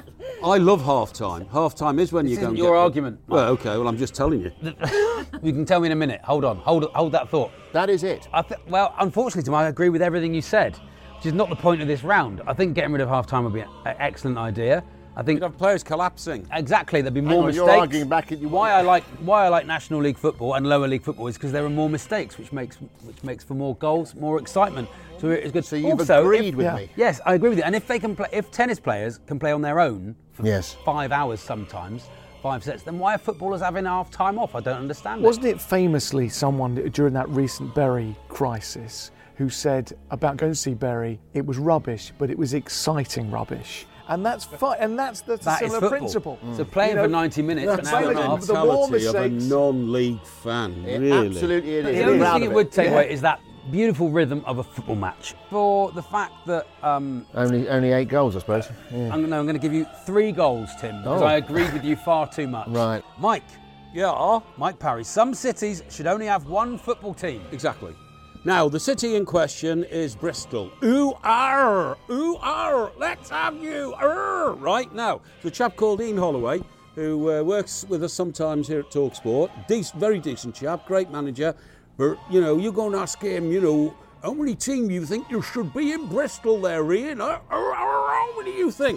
I love half time. Half time is when This you go isn't and your get- argument, Well, okay, well, I'm just telling you. You can tell me in a minute. Hold on. Hold hold that thought. that is it. I th- well, unfortunately, Tim, I agree with everything you said, which is not the point of this round. I think getting rid of half time would be an excellent idea. I think You'd have players collapsing. exactly there'd be Hang more on, mistakes. you're arguing back at you. Why I like why I like National League football and lower league football is because there are more mistakes, which makes which makes for more goals, more excitement. So it's good. So you've also, agreed if- with yeah. me. Yes, I agree with you. And if they can play, if tennis players can play on their own for Yes. five hours sometimes, five sets, then why are footballers having half time off? I don't understand. Wasn't it? it famously someone during that recent Bury crisis who said about going to see Bury, it was rubbish, but it was exciting rubbish? And that's fine, and that's, that's That a is similar football. principle. So playing You know, for ninety minutes, an that's hour and a the half. the more Mentality of a mistakes. non-league fan, It really. absolutely it is. The I'm only proud thing of it would take Yeah. away is that beautiful rhythm of a football match. For the fact that um, Only only eight goals, I suppose. Yeah. I'm, no, I'm going to give you three goals, Tim, because Oh. I agreed with you far too much. Right. Mike, Yeah, Mike Parry. Some cities should only have one football team. exactly. Now, the city in question is Bristol. Ooh, arr, ooh, arr, let's have you, arr. Right now, the chap called Ian Holloway, who uh, works with us sometimes here at TalkSport, Dec- very decent chap, great manager, but, you know, you go and ask him, you know, how many team you think there should be in Bristol there, Ian? Arr, arr, arr, how many do you think?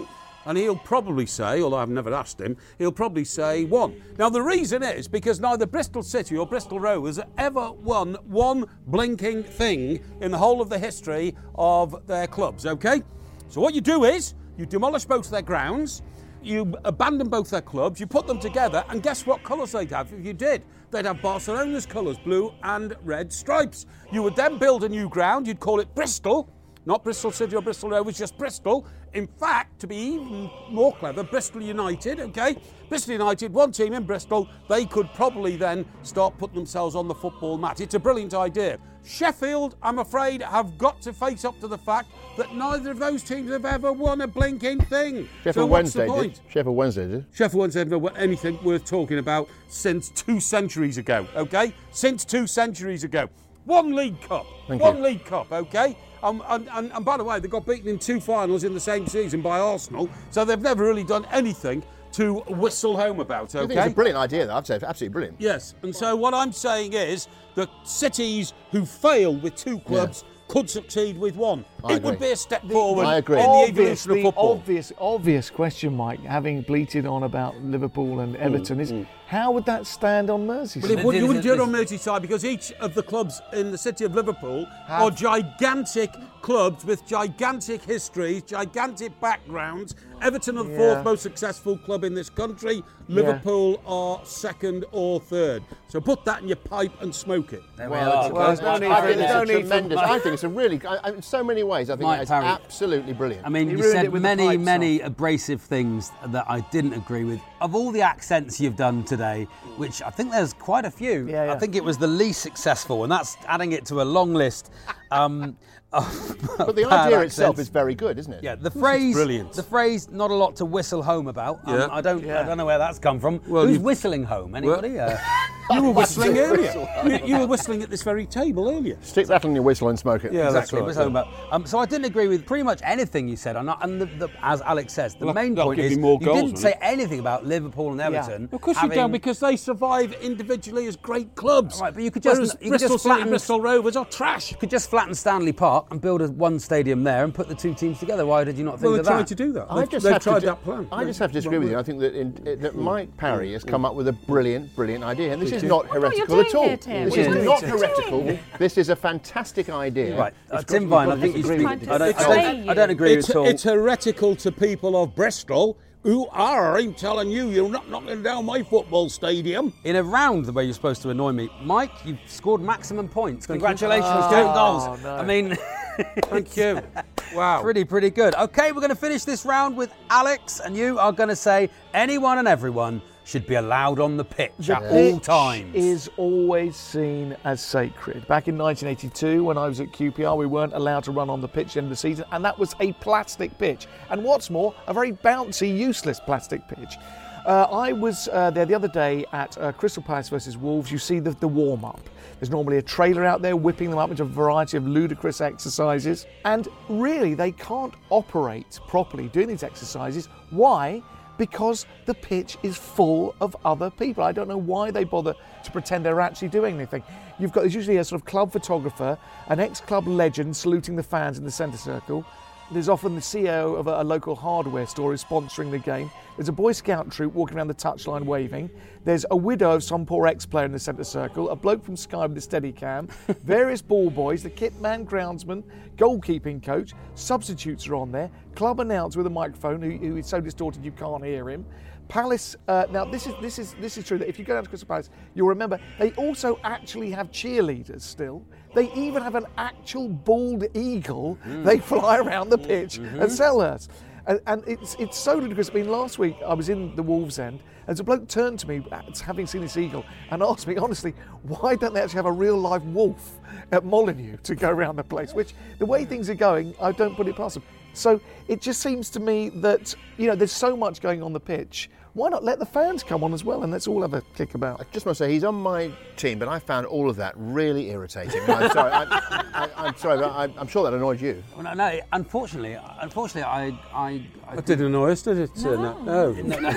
And he'll probably say, although I've never asked him, he'll probably say one. Now, the reason is because neither Bristol City or Bristol Rovers have ever won one blinking thing in the whole of the history of their clubs, OK? So what you do is you demolish both their grounds, you abandon both their clubs, you put them together, and guess what colours they'd have if you did? They'd have Barcelona's colours, blue and red stripes. You would then build a new ground, you'd call it Bristol, not Bristol City or Bristol Rovers, just Bristol. In fact, to be even more clever, Bristol United, OK? Bristol United, one team in Bristol, they could probably then start putting themselves on the football mat. It's a brilliant idea. Sheffield, I'm afraid, have got to face up to the fact that neither of those teams have ever won a blinking thing. Sheffield so what's Wednesday the point? did. Sheffield Wednesday did. Sheffield Wednesday have never won anything worth talking about since two centuries ago, OK? Since two centuries ago. One League Cup. Thank One you. League Cup, OK? Um, and, and, and by the way, they got beaten in two finals in the same season by Arsenal, so they've never really done anything to whistle home about, OK? I think it's a brilliant idea, though. I'd say it's absolutely brilliant. Yes, and so what I'm saying is that cities who fail with two clubs could succeed with one. I it agree. would be a step forward I agree. in the Obvious, evolution of the football. obvious, obvious question, Mike, having bleated on about Liverpool and Everton, is how would that stand on Merseyside? Well, it would, you wouldn't do it on Merseyside because each of the clubs in the city of Liverpool are gigantic clubs with gigantic histories, gigantic backgrounds. Everton are the Yeah. fourth most successful club in this country. Liverpool are second or third. So put that in your pipe and smoke it. There we Well, are. it's, Well, there's no I need think for- it's there's no a need for- tremendous. I think it's a really, I, I, in so many ways, I think Mike it's Parry. absolutely brilliant. I mean, He you ruined said it with the many, pipes many abrasive things that I didn't agree with. Of all the accents you've done today, which I think there's quite a few, Yeah, yeah. I think it was the least successful, and that's adding it to a long list. Um, of but the bad idea itself accents. is very good, isn't it? Yeah, the phrase, brilliant. the phrase, not a lot to whistle home about. Um, Yeah. I don't, Yeah. I don't know where that's come from. Well, Who's you- whistling home? Anybody? Uh, You were whistling earlier. You, you were whistling at this very table earlier. Stick that on your whistle and smoke it. Yeah, that's exactly. right, whistle home yeah. about. Um, so I didn't agree with pretty much anything you said. And, I- and the, the, as Alex says, the Well, main that'll point give is you more you goals, didn't won't say it? anything about Liverpool and Everton. Of course you having- don't, because they survive individually as great clubs. Right, but you could just- Whereas you could Bristol just City and flatten- Bristol Rovers are trash. You could just flatten Stanley Park and build a one stadium there and put the two teams together. Why did you not think Well, of they that? tried to do that. I They've, just they've have tried to, that plan. I just have to disagree with you. I think that, in, that Mike Parry has come up with a brilliant, brilliant idea, and this is not heretical doing at all. here, Tim? This What are is you not doing? heretical. This is a fantastic idea. Right, uh, It's got- Tim you've Vine, got I to think you disagree speak. with I it. don't, I It's- don't, I don't agree It's, at all. it's heretical to people of Bristol who are, I'm telling you, you're not knocking down my football stadium. In a round the way you're supposed to annoy me, Mike, you've scored maximum points. you. Congratulations, Oh, two goals. no. I mean, Thank you. Wow. pretty, pretty good. Okay, we're going to finish this round with Alex, and you are going to say anyone and everyone should be allowed on the pitch at all Pitch times. is always seen as sacred. Back in nineteen eighty-two, when I was at Q P R, we weren't allowed to run on the pitch at the end of the season, and that was a plastic pitch. And what's more, a very bouncy, useless plastic pitch. Uh, I was uh, there the other day at uh, Crystal Palace versus Wolves. You see the, the warm-up. There's normally a trailer out there whipping them up into a variety of ludicrous exercises. And really, they can't operate properly doing these exercises. Why? Because the pitch is full of other people. I don't know why they bother to pretend they're actually doing anything. You've got, there's usually a sort of club photographer, an ex-club legend saluting the fans in the centre circle. There's often the C E O of a, a local hardware store who's sponsoring the game. There's a Boy Scout troop walking around the touchline waving. There's a widow of some poor ex-player in the centre circle, a bloke from Sky with a steady cam, various ball boys, the kit man, groundsman, goalkeeping coach, substitutes are on there, club announcer with a microphone who, who is so distorted you can't hear him. Palace, uh, now this is this is this is true that if you go down to Crystal Palace, you'll remember they also actually have cheerleaders still. They even have an actual bald eagle they fly around the pitch and sell us. And, and it's it's so ludicrous. I mean, last week I was in the Wolves end, and a bloke turned to me, having seen this eagle, and asked me, honestly, why don't they actually have a real live wolf at Molineux to go around the place? Which, the way things are going, I don't put it past them. So it just seems to me that, you know, there's so much going on the pitch. Why not let the fans come on as well, and let's all have a kick about? I just want to say he's on my team, but I found all of that really irritating. I'm sorry. I, I, I'm sorry, but I, I'm sure that annoyed you. Well, no, no, unfortunately, unfortunately, I, I, I That didn't annoy us, did it? No. No. no, no.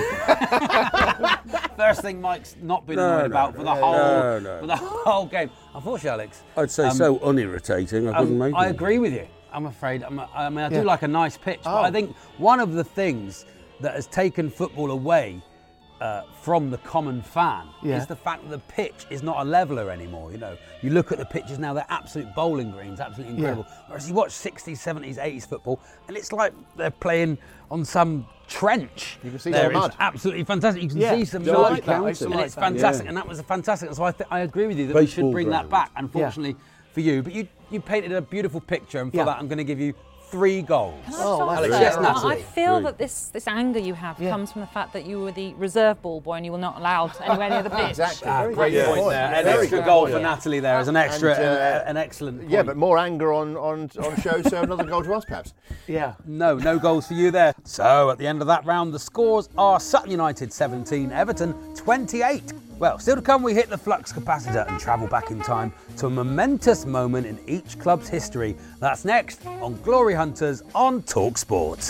First thing Mike's not been No, annoyed no, about no, for the no, whole, no. for the whole game. Unfortunately, Alex, I'd say um, so unirritating, I couldn't um, make I it. agree with you. I'm afraid. I'm, I mean, I do Yeah. like a nice pitch, but Oh. I think one of the things that has taken football away uh, from the common fan Yeah. is the fact that the pitch is not a leveller anymore. You know, you look at the pitches now; they're absolute bowling greens, absolutely incredible. Yeah. Whereas you watch sixties, seventies, eighties football, and it's like they're playing on some trench. You can see there some is mud. absolutely fantastic. You can Yeah. see some I mud, like that. I used to and like it's that. fantastic. Yeah. And that was a fantastic. So I, th- I agree with you that we Baseball should bring that ground. back. Unfortunately for you, but you you painted a beautiful picture, and for Yeah. that, I'm going to give you three goals. Can I Oh, stop that's there? great. Yes, I- Natalie. I feel Great. that this, this anger you have Yeah. comes from the fact that you were the reserve ball boy and you were not allowed anywhere near the pitch. Exactly. Ah, Very great good point point. there. An Very extra good goal point. for Natalie there as an extra, And, uh, an, an excellent point. Yeah, but more anger on, on, on show, so another goal to us, perhaps. Yeah. No, no goals for you there. So at the end of that round, the scores are Sutton United seventeen, Everton twenty-eight. Well, still to come, we hit the flux capacitor and travel back in time to a momentous moment in each club's history. That's next on Glory Hunters on Talk Sport.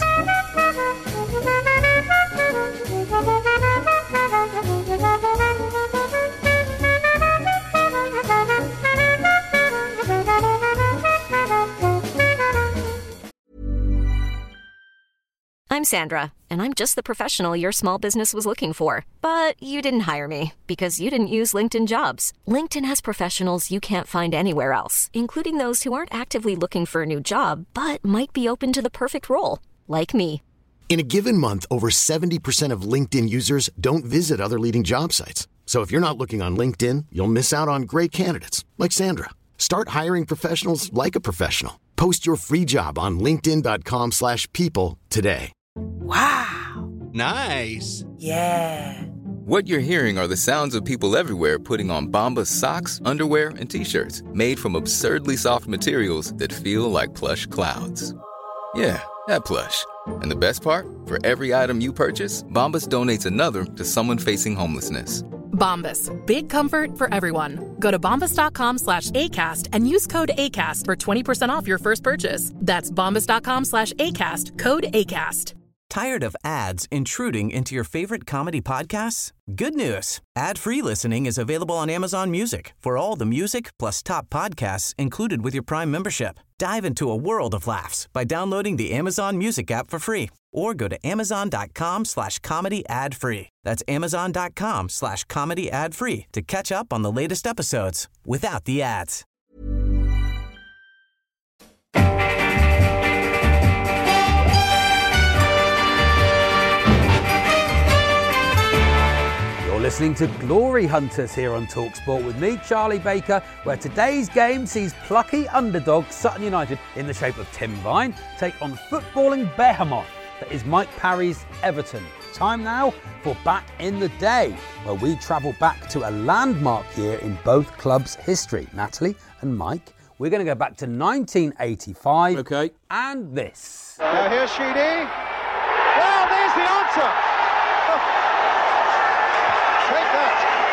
I'm Sandra, and I'm just the professional your small business was looking for. But you didn't hire me because you didn't use LinkedIn Jobs. LinkedIn has professionals you can't find anywhere else, including those who aren't actively looking for a new job, but might be open to the perfect role, like me. In a given month, over seventy percent of LinkedIn users don't visit other leading job sites. So if you're not looking on LinkedIn, you'll miss out on great candidates like Sandra. Start hiring professionals like a professional. Post your free job on linkedin dot com slash people today. Wow. Nice. Yeah. What you're hearing are the sounds of people everywhere putting on Bombas socks, underwear, and T-shirts made from absurdly soft materials that feel like plush clouds. Yeah, that plush. And the best part? For every item you purchase, Bombas donates another to someone facing homelessness. Bombas. Big comfort for everyone. Go to bombas dot com slash ACAST and use code ACAST for twenty percent off your first purchase. That's bombas dot com slash ACAST. Code ACAST. Tired of ads intruding into your favorite comedy podcasts? Good news. Ad-free listening is available on Amazon Music for all the music plus top podcasts included with your Prime membership. Dive into a world of laughs by downloading the Amazon Music app for free or go to amazon dot com slash comedy ad free. That's amazon dot com slash comedy ad free to catch up on the latest episodes without the ads. You're listening to Glory Hunters here on TalkSport with me, Charlie Baker, where today's game sees plucky underdog Sutton United in the shape of Tim Vine take on footballing behemoth that is Mike Parry's Everton. Time now for Back in the Day, where we travel back to a landmark year in both clubs' history. Natalie and Mike, we're going to go back to nineteen eighty-five. Okay. And this. Now here's Sheedy. Well, there's the answer. Take that.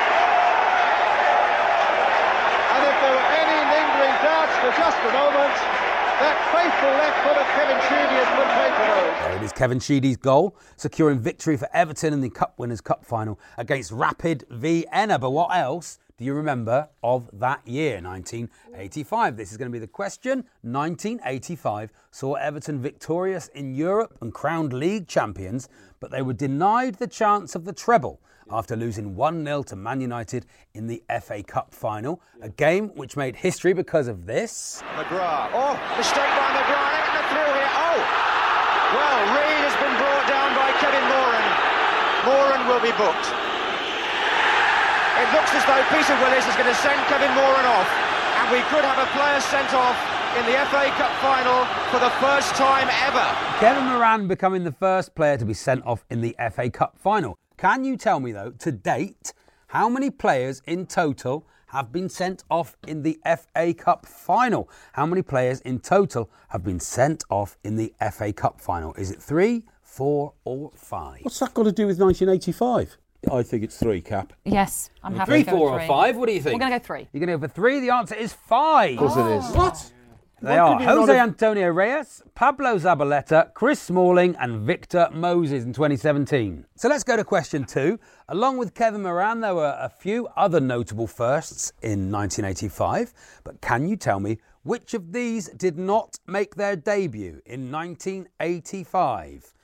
And if there were any lingering doubts for just a moment, that faithful left foot of Kevin Sheedy has put paper those. There it is, Kevin Sheedy's goal, securing victory for Everton in the Cup Winners' Cup final against Rapid Vienna. But what else do you remember of that year, nineteen eighty-five? This is going to be the question. nineteen eighty-five saw Everton victorious in Europe and crowned league champions, but they were denied the chance of the treble after losing one nil to Man United in the F A Cup final, a game which made history because of this. McGrath. Oh, mistake by McGrath. And the through here. Oh, well, Reid has been brought down by Kevin Moran. Moran will be booked. It looks as though Peter Willis is going to send Kevin Moran off, and we could have a player sent off in the F A Cup final for the first time ever. Kevin Moran becoming the first player to be sent off in the F A Cup final. Can you tell me, though, to date, how many players in total have been sent off in the F A Cup final? How many players in total have been sent off in the F A Cup final? Is it three, four, or five? What's that got to do with nineteen eighty-five? I think it's three, Cap. Yes, I'm happy Three, to go four, with or three. five? What do you think? We're going to go three. You're going to go for three? The answer is five. Of course it is. What? They What are could you not Jose have- Antonio Reyes, Pablo Zabaleta, Chris Smalling and Victor Moses in twenty seventeen. So let's go to question two. Along with Kevin Moran, there were a few other notable firsts in nineteen eighty-five. But can you tell me which of these did not make their debut in nineteen eighty-five?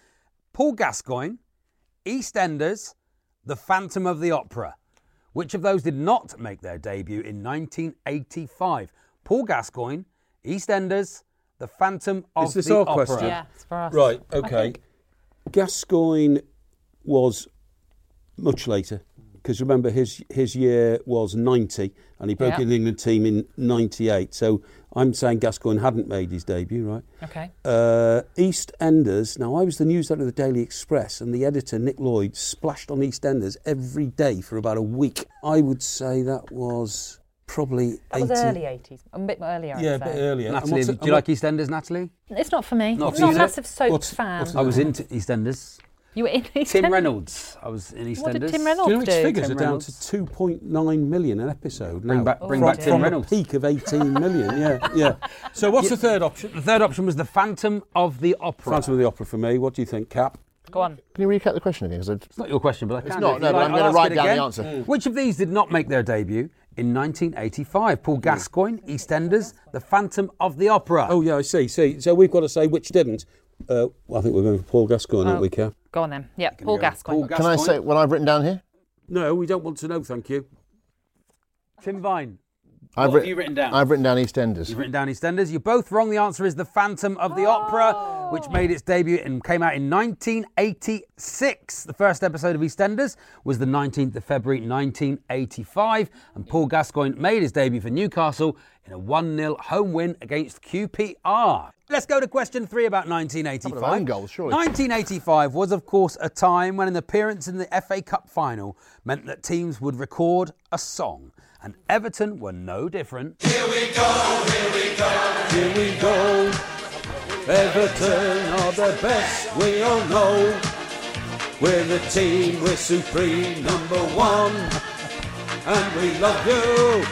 Paul Gascoigne, EastEnders, The Phantom of the Opera. Which of those did not make their debut in nineteen eighty-five? Paul Gascoigne, EastEnders, The Phantom of Is this the our Opera. question? Yeah, it's for us. Right, okay. Gascoigne was much later, because remember his his year was ninety and he broke Yeah. in the England team in ninety-eight. So I'm saying Gascoigne hadn't made his debut, right? Okay. Uh, EastEnders. Now, I was the news editor of the Daily Express, and the editor, Nick Lloyd, splashed on EastEnders every day for about a week. I would say that was probably That was eighty. early eighties. A bit earlier, I'd Yeah, a say. bit earlier. And Natalie, what's do it- you and like what- EastEnders, Natalie? It's not for me. Not I'm for not you, a no? massive soaps What's- fan. what's I was into EastEnders. You were in EastEnders? Tim Reynolds. I was in EastEnders. What did Tim Do you Reynolds know its do? figures Tim are down Reynolds. to two point nine million an episode Bring now. back- bring from, back Tim from Reynolds. a peak of eighteen million, yeah, yeah. So what's Yeah. the third option? The third option was The Phantom of the Opera. Phantom of the Opera for me. What do you think, Cap? Go on. Can you recap the question again? 'Cause I'd- It's not your question, but I can. It's do not, if no, you but like. I'm I'll gonna ask write it down the again. answer. Mm. Which of these did not make their debut in nineteen eighty-five? Paul Gascoigne, EastEnders, The Phantom of the Opera. Oh, yeah, I see. See, so we've got to say which didn't. Uh, well, I think we're going for Paul Gascoigne, aren't Oh. we, Cap? Go on then. Yeah, Paul go. Gascoigne. Paul Can I say what I've written down here? No, we don't want to know, thank you. Tim Vine. I've What have writ- you written down? I've written down EastEnders. You've written down EastEnders. You're both wrong. The answer is The Phantom of the Opera, which made its debut and came out in nineteen eighty-six. The first episode of EastEnders was the nineteenth of February nineteen eighty-five, and Paul Gascoigne made his debut for Newcastle in a one nil home win against Q P R. Let's go to question three about nineteen eighty-five. Couple of own goals, surely. nineteen eighty-five was, of course, a time when an appearance in the F A Cup final meant that teams would record a song. And Everton were no different. Here we go, here we go. Here we go. Everton are the best, we all know. We're the team, we're supreme, number one. And we love you,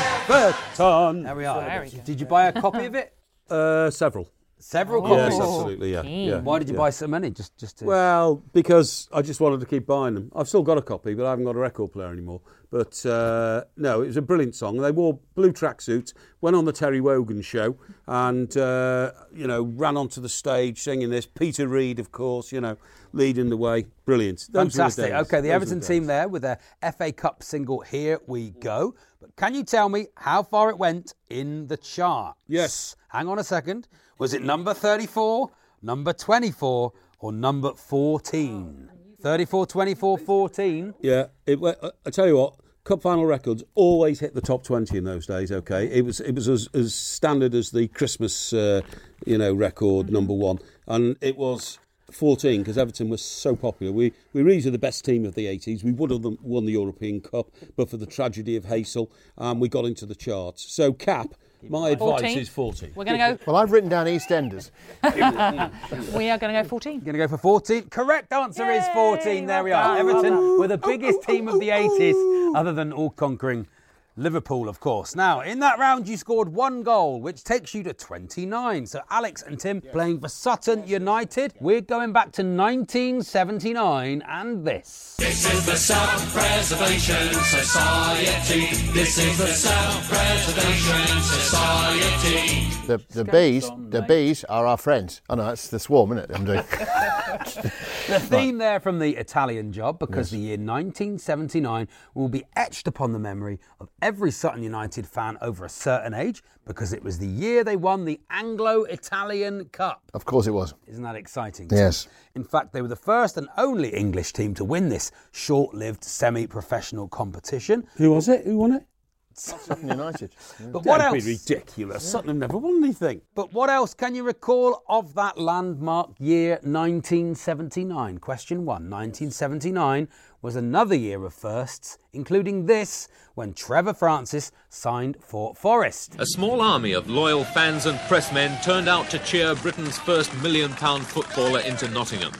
Everton. There we are. Very good. Did you buy a copy of it? Uh, several. Several Yes, copies. absolutely, yeah. yeah Why did you yeah. buy so many? Just, just to. Well, because I just wanted to keep buying them. I've still got a copy, but I haven't got a record player anymore. But uh, no, it was a brilliant song. They wore blue tracksuits, went on the Terry Wogan show, and uh, you know, ran onto the stage singing this. Peter Reid, of course, you know, leading the way. Brilliant. Those were the Fantastic. days. Okay, the Those were Everton days. team there with their F A Cup single "Here We Go." But can you tell me how far it went in the chart? Yes. Hang on a second. Was it number thirty-four, number twenty-four, or number fourteen? thirty-four, twenty-four, fourteen. Yeah, it, wa- I I tell you what, Cup final records always hit the top twenty in those days. Okay, it was it was as, as standard as the Christmas, uh, you know, record number one, and it was fourteen because Everton was so popular. We we really were the best team of the eighties. We would have won the European Cup, but for the tragedy of Hazel, and we got into the charts. So, Cap, my advice fourteen? is fourteen. We're going to Well, I've written down EastEnders. go. We are going to go fourteen. Going to go for fourteen. Correct answer is fourteen. There we well are. done, well Everton done. were the biggest team of the eighties, other than all-conquering Liverpool, of course. Now, in that round, you scored one goal, which takes you to twenty-nine. So Alex and Tim playing for Sutton United. We're going back to nineteen seventy-nine and this. This is the South Preservation Society. This is the South Preservation Society. The the bees, the bees are our friends. Oh no, that's the swarm, isn't it? I'm doing. The theme there from the Italian Job, because the year nineteen seventy-nine will be etched upon the memory of every Sutton United fan over a certain age, because it was the year they won the Anglo-Italian Cup. Of course it was. Isn't that exciting? Yes. In fact, they were the first and only English team to win this short-lived semi-professional competition. Who was it? Who won it? Sutton United. Yeah. But what Don't else? be ridiculous. Sutton have never won anything. But what else can you recall of that landmark year nineteen seventy-nine? Question one. nineteen seventy-nine was another year of firsts, including this, when Trevor Francis signed for Forest. A small army of loyal fans and pressmen turned out to cheer Britain's first million-pound footballer into Nottingham.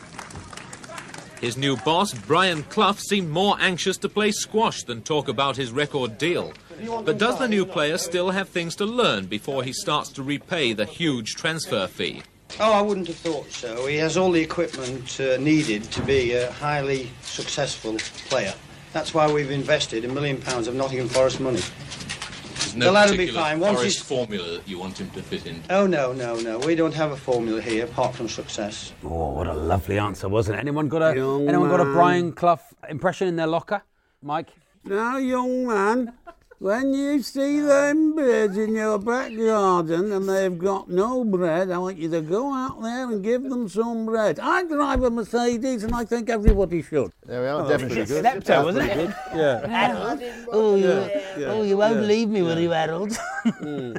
His new boss, Brian Clough, seemed more anxious to play squash than talk about his record deal. But does the new player still have things to learn before he starts to repay the huge transfer fee? Oh, I wouldn't have thought so. He has all the equipment uh, needed to be a highly successful player. That's why we've invested a million pounds of Nottingham Forest money. no the lad will be particular fine. Once Forest he's... formula that you want him to fit in. Oh, no, no, no. We don't have a formula here, apart from success. Oh, what a lovely answer, wasn't it? Anyone got a Young anyone got a man. Brian Clough impression in their locker? Mike? Now, young man, when you see them birds in your back garden and they've got no bread, I want you to go out there and give them some bread. I drive a Mercedes and I think everybody should. There we are, Oh, definitely that's good. Steptoe, wasn't it? Yeah. Harold. Oh, you, Yeah, yeah, oh, you won't yeah, believe me, will yeah. you, Harold? Mm.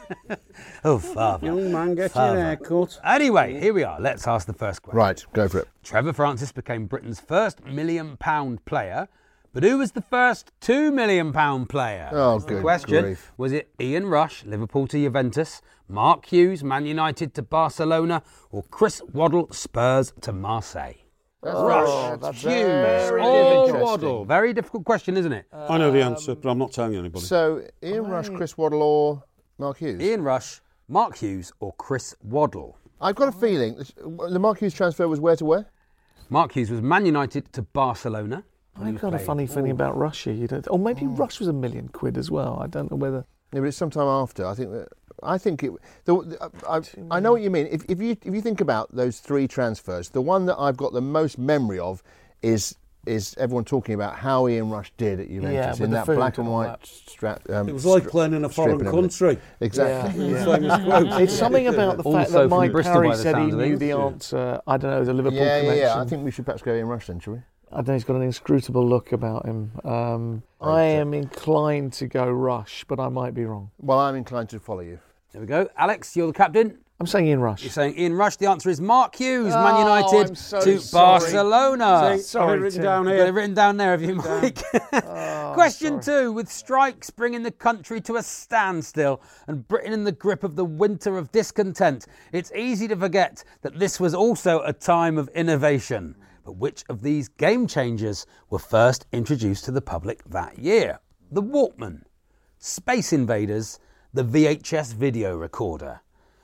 Oh, father. Young man, get Father. your hair cut. Anyway, here we are. Let's ask the first question. Right, go for it. Trevor Francis became Britain's first million pound player, but who was the first two million pound player? Oh, That's the good question. grief. Was it Ian Rush, Liverpool to Juventus, Mark Hughes, Man United to Barcelona, or Chris Waddle, Spurs to Marseille? That's Rush, that's Hughes, very or interesting. Waddle. Very difficult question, isn't it? I know the answer, but I'm not telling anybody. So, Ian Rush, Chris Waddle or Mark Hughes? Ian Rush, Mark Hughes, or Chris Waddle? I've got a feeling that the Mark Hughes transfer was where to where? Mark Hughes was Man United to Barcelona. I've got a funny feeling about Russia. You don't, or maybe Rush was a million quid as well. I don't know whether. Yeah, but it's sometime after. I think that. I think it. The, I, I know what you mean. If, if you if you think about those three transfers, the one that I've got the most memory of is is everyone talking about how Ian Rush did at Juventus Yeah, with in the that food black and and all white that. strap. Um, It was like stri- playing in a strip foreign and everything. country. Exactly. Yeah, Famous yeah. quote. It's something about the fact Also that from Mike Bristol by Parry the said he sound of knew things. the answer. I don't know, the Liverpool Yeah, connection. yeah, yeah. I think we should perhaps go Ian Rush then, shall we? I don't know, he's got an inscrutable look about him. Um, I am inclined to go Rush, but I might be wrong. Well, I'm inclined to follow you. There we go. Alex, you're the captain. I'm saying Ian Rush. You're saying Ian Rush. The answer is Mark Hughes, Oh, Man United I'm so to sorry. Barcelona. See, Sorry, I've it written Tim. down You've here. got it written down there, have you, Mike? Oh, Question two. With strikes bringing the country to a standstill and Britain in the grip of the winter of discontent, it's easy to forget that this was also a time of innovation. But which of these game changers were first introduced to the public that year? The Walkman, Space Invaders, the V H S video recorder.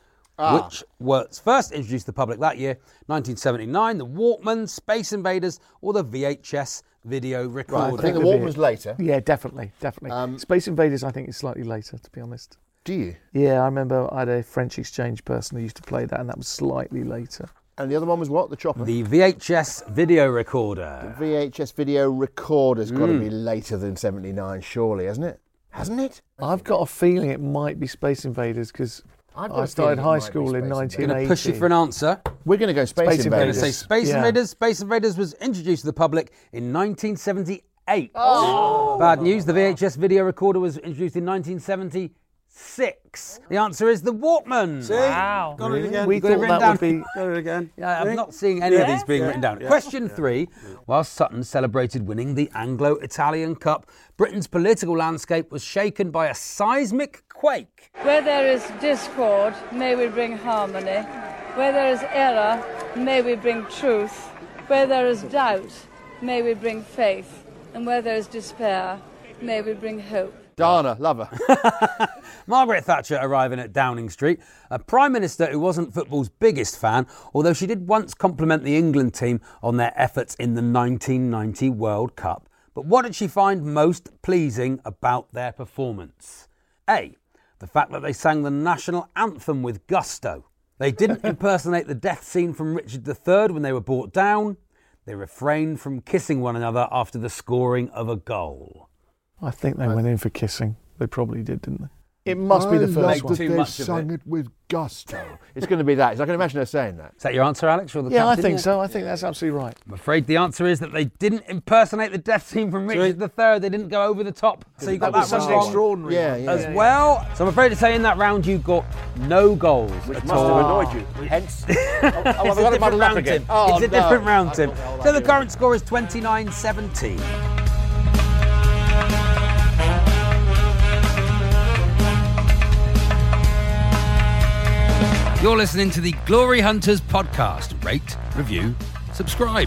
Ah. Which was first introduced to the public that year, nineteen seventy-nine, the Walkman, Space Invaders, or the V H S video recorder? Right, I think the Walkman's later. Yeah, definitely, definitely. Um, Space Invaders, I think, is slightly later, to be honest. Do you? Yeah, I remember I had a French exchange person who used to play that, and that was slightly later. And the other one was what? The chopper? The V H S video recorder. The V H S video recorder's got to Mm. be later than seventy-nine, surely, hasn't it? Hasn't it? I've got a feeling it might be Space Invaders because I've got I a started feeling it high might be school in Space nineteen eighty. Going to push you for an answer. We're going to go Space, Space I'm going to Invaders. say Space Yeah. Invaders. Space Invaders was introduced to the public in nineteen seventy-eight. Oh. Bad news, the V H S video recorder was introduced in nineteen seventy-six. The answer is the Walkman. See? Wow. Got it again. We Got it thought written that would down. be. Got it again. Yeah, I'm See? not seeing any of Yeah. these being Yeah. written down. Yeah. Question three. While Sutton celebrated winning the Anglo-Italian Cup, Britain's political landscape was shaken by a seismic quake. Where there is discord, may we bring harmony. Where there is error, may we bring truth. Where there is doubt, may we bring faith. And where there is despair, may we bring hope. Dana, love her. Margaret Thatcher arriving at Downing Street, a Prime Minister who wasn't football's biggest fan, although she did once compliment the England team on their efforts in the nineteen ninety World Cup. But what did she find most pleasing about their performance? A. The fact that they sang the national anthem with gusto. They didn't impersonate the death scene from Richard the Third when they were brought down. They refrained from kissing one another after the scoring of a goal. I think they went in for kissing. They probably did, didn't they? It must be the I first love one. that Too they much of sung it. it with gusto. It's going to be that. I can imagine her saying that. Is that your answer, Alex? You're the Yeah, I captain, think yeah? so. I think that's absolutely right. I'm afraid the answer is that they didn't impersonate the death scene from Richard the Third. They didn't go over the top. So you got That was that, one something wrong extraordinary. Yeah, yeah. as well. So I'm afraid to say in that round you got no goals. Which at must all. have annoyed you. Hence. It's a different round, Tim. Oh, it's a no. different round, Tim. Okay, hold on, So the here we current score is twenty-nine seventeen. You're listening to the Glory Hunters podcast. Rate, review, subscribe.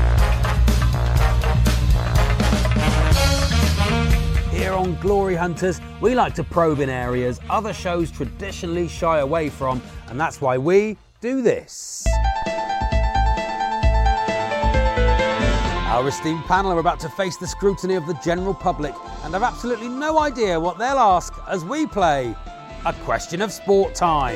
Here on Glory Hunters, we like to probe in areas other shows traditionally shy away from, and that's why we do this. Our esteemed panel are about to face the scrutiny of the general public and have absolutely no idea what they'll ask as we play A Question of Sport Time.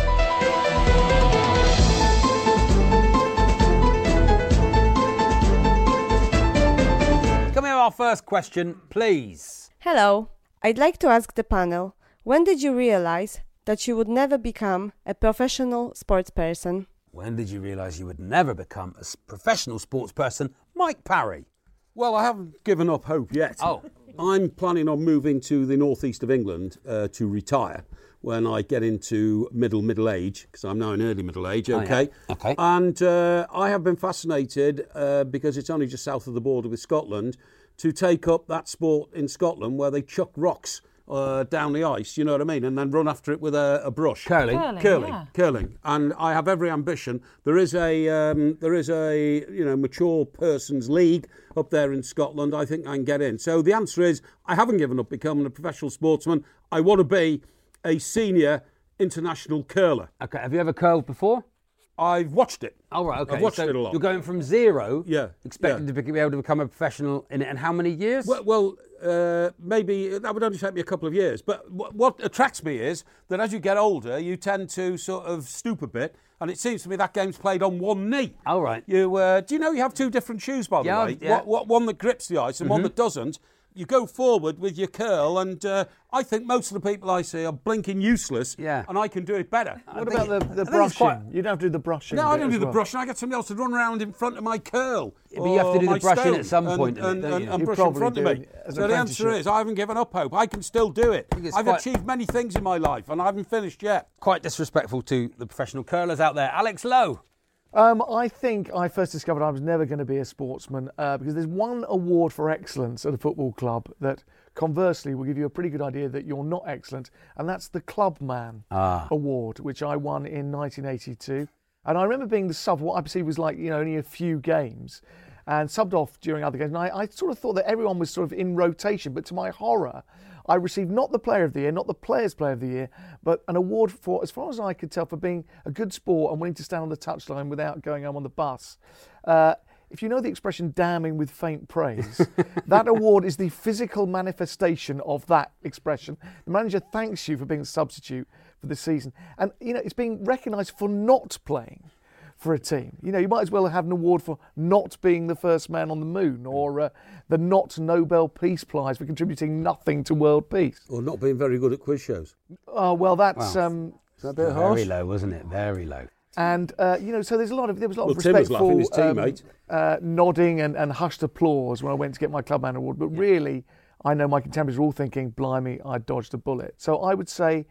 Can we have our first question, please? Hello. I'd like to ask the panel, when did you realise that you would never become a professional sports person? When did you realise you would never become a s- professional sports person? Mike Parry. Well, I haven't given up hope yet. Oh. I'm planning on moving to the northeast of England uh, to retire when I get into middle, middle age, because I'm now in early middle age, okay? Oh, yeah. Okay. And uh, I have been fascinated, uh, because it's only just south of the border with Scotland, to take up that sport in Scotland where they chuck rocks uh, down the ice, you know what I mean, and then run after it with a, a brush. Curling. Curling, Curling, yeah. curling. And I have every ambition. There is a, um, there is a, you know, mature person's league up there in Scotland. I think I can get in. So the answer is, I haven't given up becoming a professional sportsman. I want to be a senior international curler. Okay, have you ever curled before? I've watched it. Oh, right, okay. I've watched so it a lot. You're going from zero, Yeah, expecting yeah. to be able to become a professional in it, and how many years? Well, well uh, maybe that would only take me a couple of years. But w- what attracts me is that as you get older, you tend to sort of stoop a bit. And it seems to me that game's played on one knee. Oh, right. You, uh, do you know you have two different shoes, by the Yeah, way? yeah. What, what, one that grips the ice and one Mhm. that doesn't. You go forward with your curl, and uh, I think most of the people I see are blinking useless, Yeah. and I can do it better. What about the, the I think it's brushing? quite- You don't have to do the brushing. No, I bit don't do as the well. brushing. I get somebody else to run around in front of my curl. Yeah, but you have to or do the my brushing stone at some and, point in it, and, don't and, you? and You brush in probably front of do me. as So the answer apprenticeship. is, I haven't given up hope. I can still do it. think it's I've quite- achieved many things in my life, and I haven't finished yet. Quite disrespectful to the professional curlers out there. Alex Lowe. Um, I think I first discovered I was never going to be a sportsman uh, because there's one award for excellence at a football club that conversely will give you a pretty good idea that you're not excellent, and that's the Clubman Ah. Award, which I won in nineteen eighty-two. And I remember being the sub, what I perceived was like, you know, only a few games, and subbed off during other games. And I, I sort of thought that everyone was sort of in rotation, but to my horror, I received not the Player of the Year, not the Players' Player of the Year, but an award for, as far as I could tell, for being a good sport and willing to stand on the touchline without going home on the bus. Uh, if you know the expression damning with faint praise, that award is the physical manifestation of that expression. The manager thanks you for being a substitute for the season. And, you know, it's being recognised for not playing for a team. You know, you might as well have an award for not being the first man on the moon, or uh, the Not Nobel Peace Prize for contributing nothing to world peace. Or not being very good at quiz shows. Oh, well, that's... Wow. Um, Is that a bit harsh? Very low, wasn't it? Very low. and, uh, you know, so there's a lot of, there was a lot Well, of Tim was respectful laughing, his teammate. um, uh, nodding and, and hushed applause when I went to get my Clubman Award. But really, I know my contemporaries are all thinking, blimey, I dodged a bullet. So I would say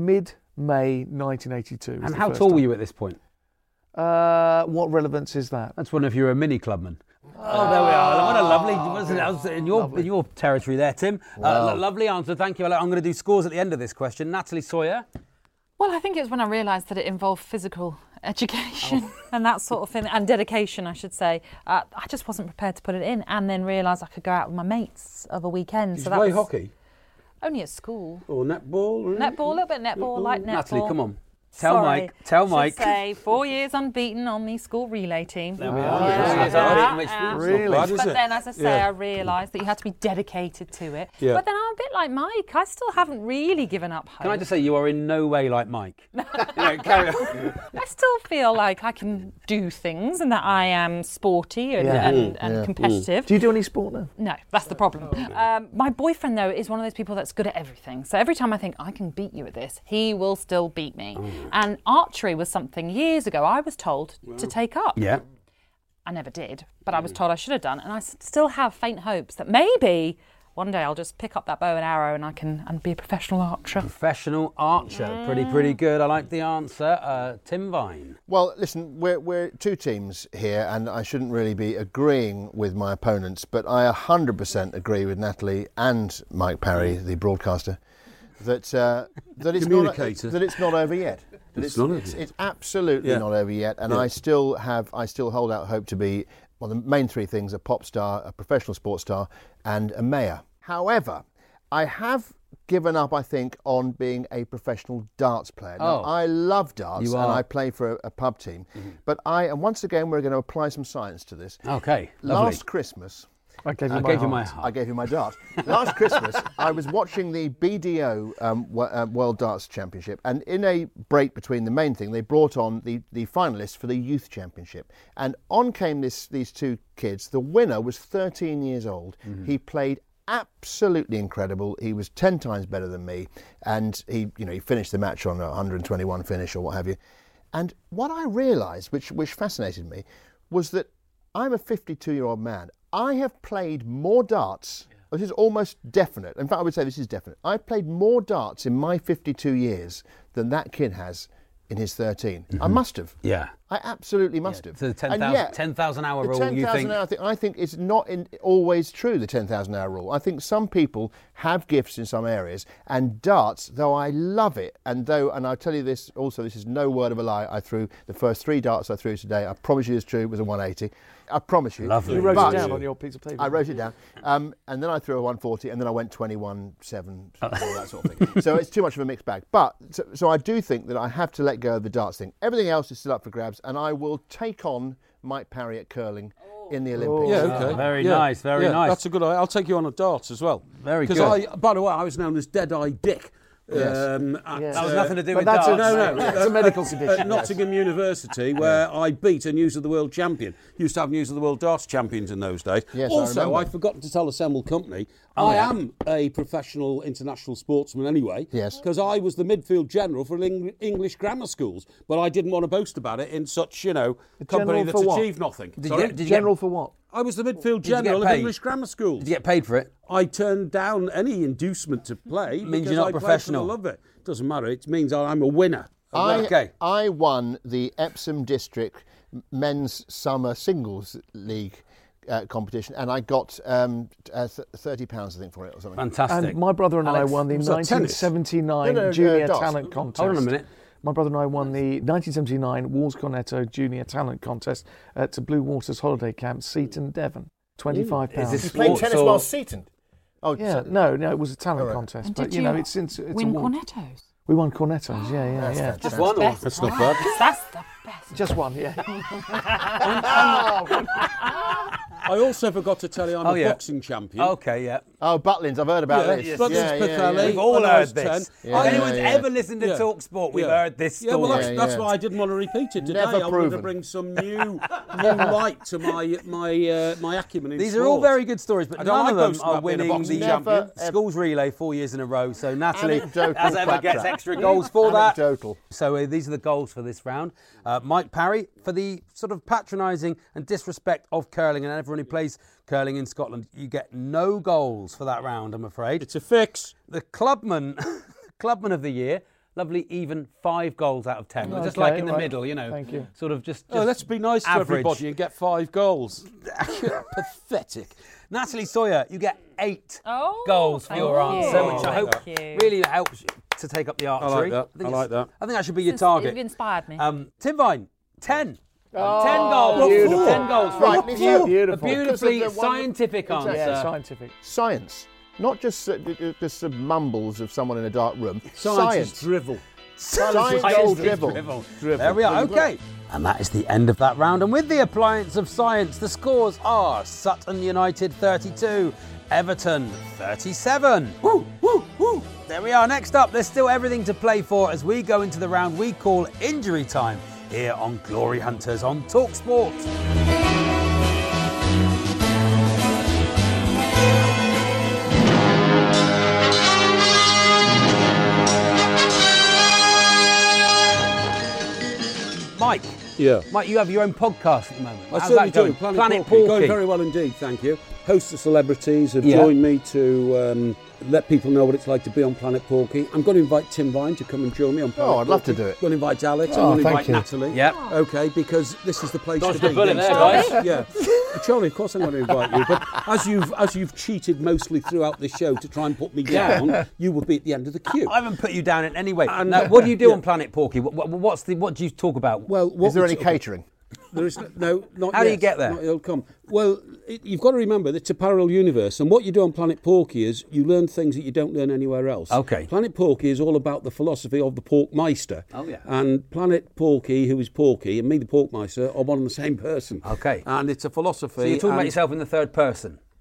mid-May nineteen eighty-two. was And the how first tall time. were you at this point? Uh, what relevance is that? That's one if you're a mini clubman. Oh, there we are. What a lovely, wasn't it? That was in your in your territory there, Tim. Uh, Wow. lo- lovely answer. Thank you. I'm going to do scores at the end of this question. Natalie Sawyer. Well, I think it was when I realised that it involved physical education and that sort of thing, and dedication, I should say. Uh, I just wasn't prepared to put it in, and then realised I could go out with my mates of a weekend. Did so you that play was hockey? only at school. Or netball? Or Netball, a little bit netball, light netball. Natalie, come on. Tell Sorry. Mike. Tell Should Mike. say four years unbeaten on the school relay team. There we are. Yeah, Four years yeah, unbeaten, which yeah. is not bad, is But it? then, as I say, Yeah. I realised that you had to be dedicated to it. Yeah. But then I'm a bit like Mike. I still haven't really given up hope. Can I just say you are in no way like Mike? You know, carry on. I still feel like I can do things and that I am sporty and, Yeah. and, Mm, and yeah. competitive. Do you do any sport now? No, that's the problem. Um, my boyfriend, though, is one of those people that's good at everything. So every time I think I can beat you at this, he will still beat me. And archery was something years ago I was told to take up. Yeah. I never did, but I was told I should have done. And I s- still have faint hopes that maybe one day I'll just pick up that bow and arrow and I can and be a professional archer. Professional archer. Pretty, pretty good. I like the answer. Uh, Tim Vine. Well, listen, we're, we're two teams here, and I shouldn't really be agreeing with my opponents, but I one hundred percent agree with Natalie and Mike Parry, the broadcaster, that uh, that it's not Communicator. that it's not over yet. That It's not over it's, yet. it's absolutely Yeah. not over yet, and Yeah. I still have I still hold out hope to be, well, the main three things: a pop star, a professional sports star, and a mayor. However, I have given up, I think, on being a professional darts player. Now, Oh. I love darts, You and are. I play for a, a pub team. But I, and once again, we're going to apply some science to this. Okay, lovely. Last Christmas, I gave you, I my, gave heart. you my heart. I gave you my dart. Last Christmas, I was watching the B D O um, w- uh, World Darts Championship, and in a break between the main thing, they brought on the, the finalists for the Youth Championship. And on came this these two kids. The winner was thirteen years old. Mm-hmm. He played absolutely incredible. He was ten times better than me, and he, you know, he finished the match on a one hundred twenty-one finish or what have you. And what I realised, which which fascinated me, was that I'm a fifty-two-year-old man. I have played more darts. Yeah. This is almost definite. In fact, I would say this is definite. I've played more darts in my fifty-two years than that kid has in his thirteen. Mm-hmm. I must have. Yeah. I absolutely must yeah. have. So the ten thousand hour rule, ten, you think? Hour thing, I think is not in, always true, the ten thousand hour rule. I think some people have gifts in some areas, and darts, though I love it, and though, and I'll tell you this also, this is no word of a lie, I threw, the first three darts I threw today, I promise you it's true, it was a one eighty. I promise you. Lovely. You wrote but it down on your piece of paper. I wrote it down. Um, and then I threw a one forty, and then I went twenty-one seven, all that sort of thing. So it's too much of a mixed bag. But, so, so I do think that I have to let go of the darts thing. Everything else is still up for grabs, and I will take on Mike Parry at curling in the Olympics. Yeah, okay. Oh, very yeah. nice, very yeah, nice. That's a good idea. I'll take you on a darts as well. Very good. Because I, by the way, I was known as Dead-Eye Dick. Yes. Um, at, Yes. That was uh, nothing to do but with that's darts. a, No, no, it's a medical at condition. Nottingham University, where I beat a News of the World champion. Used to have News of the World darts champions in those days. Yes, I also, remember. I've forgotten to tell Assemble Company, Oh, I yeah. am a professional international sportsman anyway. Yes. Because I was the midfield general for Eng- English grammar schools, but I didn't want to boast about it in such, you know, The company general that's for what? achieved nothing. Did you Sorry? get- did you General for what? I was the midfield Did you get general of paid? English grammar schools. Did you get paid for it? I turned down any inducement to play Means because you're not I professional. play for the love of it. Doesn't matter. It means I'm a winner. I, Okay. I won the Epsom District Men's Summer Singles League uh, competition, and I got um, uh, th- thirty pounds, I think, for it or something. Fantastic. And my brother and Alex, I won the was that nineteen tennis? seventy-nine No, no, uh, Junior darts. Talent Contest. Hold on a minute. My brother and I won the nineteen seventy-nine Walls Cornetto Junior Talent Contest at Blue Waters Holiday Camp, Seaton, Devon. twenty-five pounds. Is this You played sports tennis or- while Seaton? Oh, Yeah, so- no, no, it was a talent Oh, right. contest. And but did you you know, it's it's, it's win a award. cornettos? We won cornettos. Yeah, yeah, That's yeah. fantastic. Just one or? Best That's not prize. bad. That's the best. Just one, yeah. I also forgot to tell you I'm Oh, a yeah. boxing champion. Okay, yeah. Oh, Butlins, I've heard about Yeah, this. Butlins yeah, yeah, Pathelli. yeah. We've all when I heard was this. ten. If Yeah, anyone's yeah. ever listened to Yeah. Talk Sport, we've Yeah. heard this Yeah, story. well, that's, Yeah, that's yeah. why I didn't want to repeat it today. Never I wanted to proven. bring some new, new light to my my uh, my acumen in These sport. are all very good stories, but I don't none like of them boasting are about being a winning boxing the champion. champion. schools relay four years in a row. So Natalie, Anecdotal as ever, gets claptrap. extra goals for that. Anecdotal. So uh, these are the goals for this round. Uh, Mike Parry for the sort of patronising and disrespect of curling, and everyone who plays curling in Scotland, you get no goals for that round, I'm afraid. It's a fix. The clubman, clubman of the year, lovely even five goals out of ten. We're just Okay, like in the right. middle, you know. Thank you. Sort of just. Oh, just let's be nice to average. everybody and get five goals. Pathetic. Natalie Sawyer, you get eight Oh, goals for thank your you. answer, which I hope Thank you. really helps you to take up the archery. that. think I it's- like that. I think that should be your It's- target. You've inspired me. Um, Tim Vine, ten. Oh, ten goals. beautiful. Ten goals. Right, a, it's beau- so beautiful. a beautifully Because of the one- scientific Exactly. answer. Yeah, scientific. Science. Not just uh, d- d- just some mumbles of someone in a dark room. Science, is drivel. Science, Science gold is dribble. drivel. Drivel. There we are. Really Okay. And that is the end of that round. And with the appliance of science, the scores are Sutton United thirty-two, Everton thirty-seven. Woo, woo, woo. There we are. Next up, there's still everything to play for as we go into the round we call Injury Time here on Glory Hunters on Talk Sport. Mike. Yeah. Mike, you have your own podcast at the moment. I How's certainly that going? do. Planet, Planet Porky. Porky. Going very well indeed, thank you. Hosts of celebrities have Yeah. joined me to um, let people know what it's like to be on Planet Porky. I'm going to invite Tim Vine to come and join me on Planet Oh, I'd love Porky. to do it. I'm going to invite Alex. Oh, I'm going to thank invite you. Natalie. Yep. Okay, because this is the place Dodged to be. the bullet these there, days. guys. Yeah. Charlie, of course I'm going to invite you. But as you've as you've cheated mostly throughout this show to try and put me down, you will be at the end of the queue. I haven't put you down in any way. And- now, what do you do Yeah. on Planet Porky? What, what, what's the, what do you talk about? Well, what Is there we any talk- catering? There is no, no not How do you yet. get there? Not- It'll come. Well, it, you've got to remember that it's a parallel universe, and what you do on Planet Porky is you learn things that you don't learn anywhere else. Okay. Planet Porky is all about the philosophy of the Porkmeister. Oh, yeah. And Planet Porky, who is Porky, and me, the Porkmeister, are one and the same person. Okay. And it's a philosophy. So you're talking about and- yourself in the third person.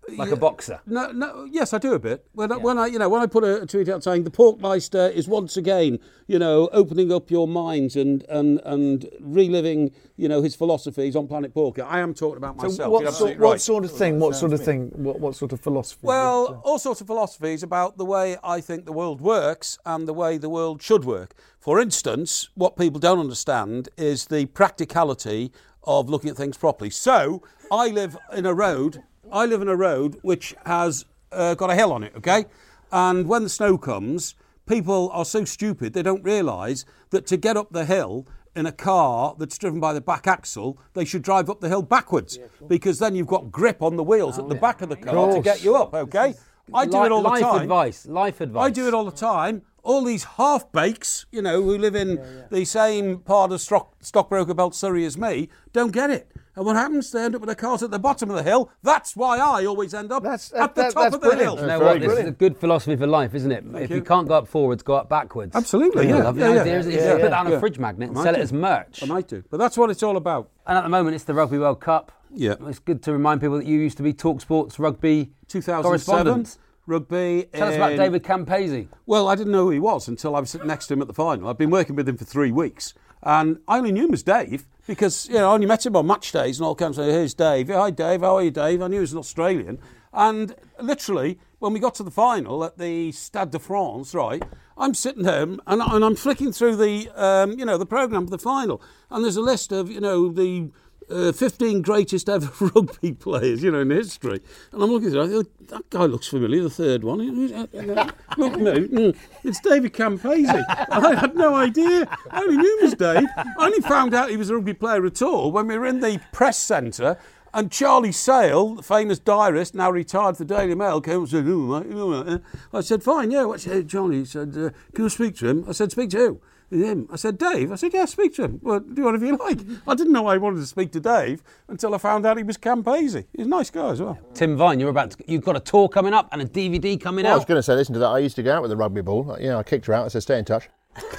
Like yeah, a boxer? No, no. Yes, I do a bit. When, I, when I, you know, when I put a, a tweet out saying the Porkmeister is once again, you know, opening up your minds and and and reliving, you know, his philosophies on Planet Pork. I am talking about myself. So what, You're sort, absolutely right. what sort of thing? What sort of thing? What, what sort of philosophy? Well, all sorts of philosophies about the way I think the world works and the way the world should work. For instance, what people don't understand is the practicality of looking at things properly. So, I live in a road. I live in a road which has uh, got a hill on it. Okay, and when the snow comes, people are so stupid they don't realise that to get up the hill in a car that's driven by the back axle, they should drive up the hill backwards, yeah, sure. because then you've got grip on the wheels oh, at the yeah. back of the car to get you up. Okay, I do Li- it all the life time. Life advice. Life advice. I do it all the time. All these half-bakes, you know, who live in yeah, yeah. the same part of Stock, Stockbroker Belt Surrey as me, don't get it. And what happens? They end up with their cars at the bottom of the hill. That's why I always end up that's, at the that, top of the brilliant. hill. You know what? This brilliant. is a good philosophy for life, isn't it? Thank if you. you can't go up forwards, go up backwards. Absolutely, yeah. yeah. Lovely yeah, idea. yeah, Isn't it? yeah, You yeah, put that on yeah. a fridge magnet and I sell do. it as merch. I might do. But that's what it's all about. And at the moment, it's the Rugby World Cup. Yeah. It's good to remind people that you used to be TalkSport's rugby two thousand seven correspondent. Rugby. Tell us about David Campese. Well, I didn't know who he was until I was sitting next to him at the final. I've been working with him for three weeks. And I only knew him as Dave because, you know, I only met him on match days and all kinds of, here's Dave. Hi, Dave. How are you, Dave? I knew he was an Australian. And literally, when we got to the final at the Stade de France, right, I'm sitting there and, and I'm flicking through the, um, you know, the programme for the final. And there's a list of, you know, the uh, fifteen greatest ever rugby players, you know, in history. And I'm looking at it, I thought, that guy looks familiar, the third one. Look at me, it's David Campese. I had no idea. I only knew him as Dave. I only found out he was a rugby player at all when we were in the press centre. And Charlie Sale, the famous diarist, now retired for the Daily Mail, came and said, oh, mate, oh, mate. I said, fine, yeah. What's uh, Charlie? He said, uh, can I speak to him? I said, speak to who? Him. I said, Dave? I said, yeah, speak to him. Well, do whatever you like. I didn't know I wanted to speak to Dave until I found out he was Campese. He's a nice guy as well. Tim Vine, you're about to, you've got a tour coming up and a D V D coming well, out. I was going to say, listen to that. I used to go out with a rugby ball. You know, I kicked her out. I said, stay in touch.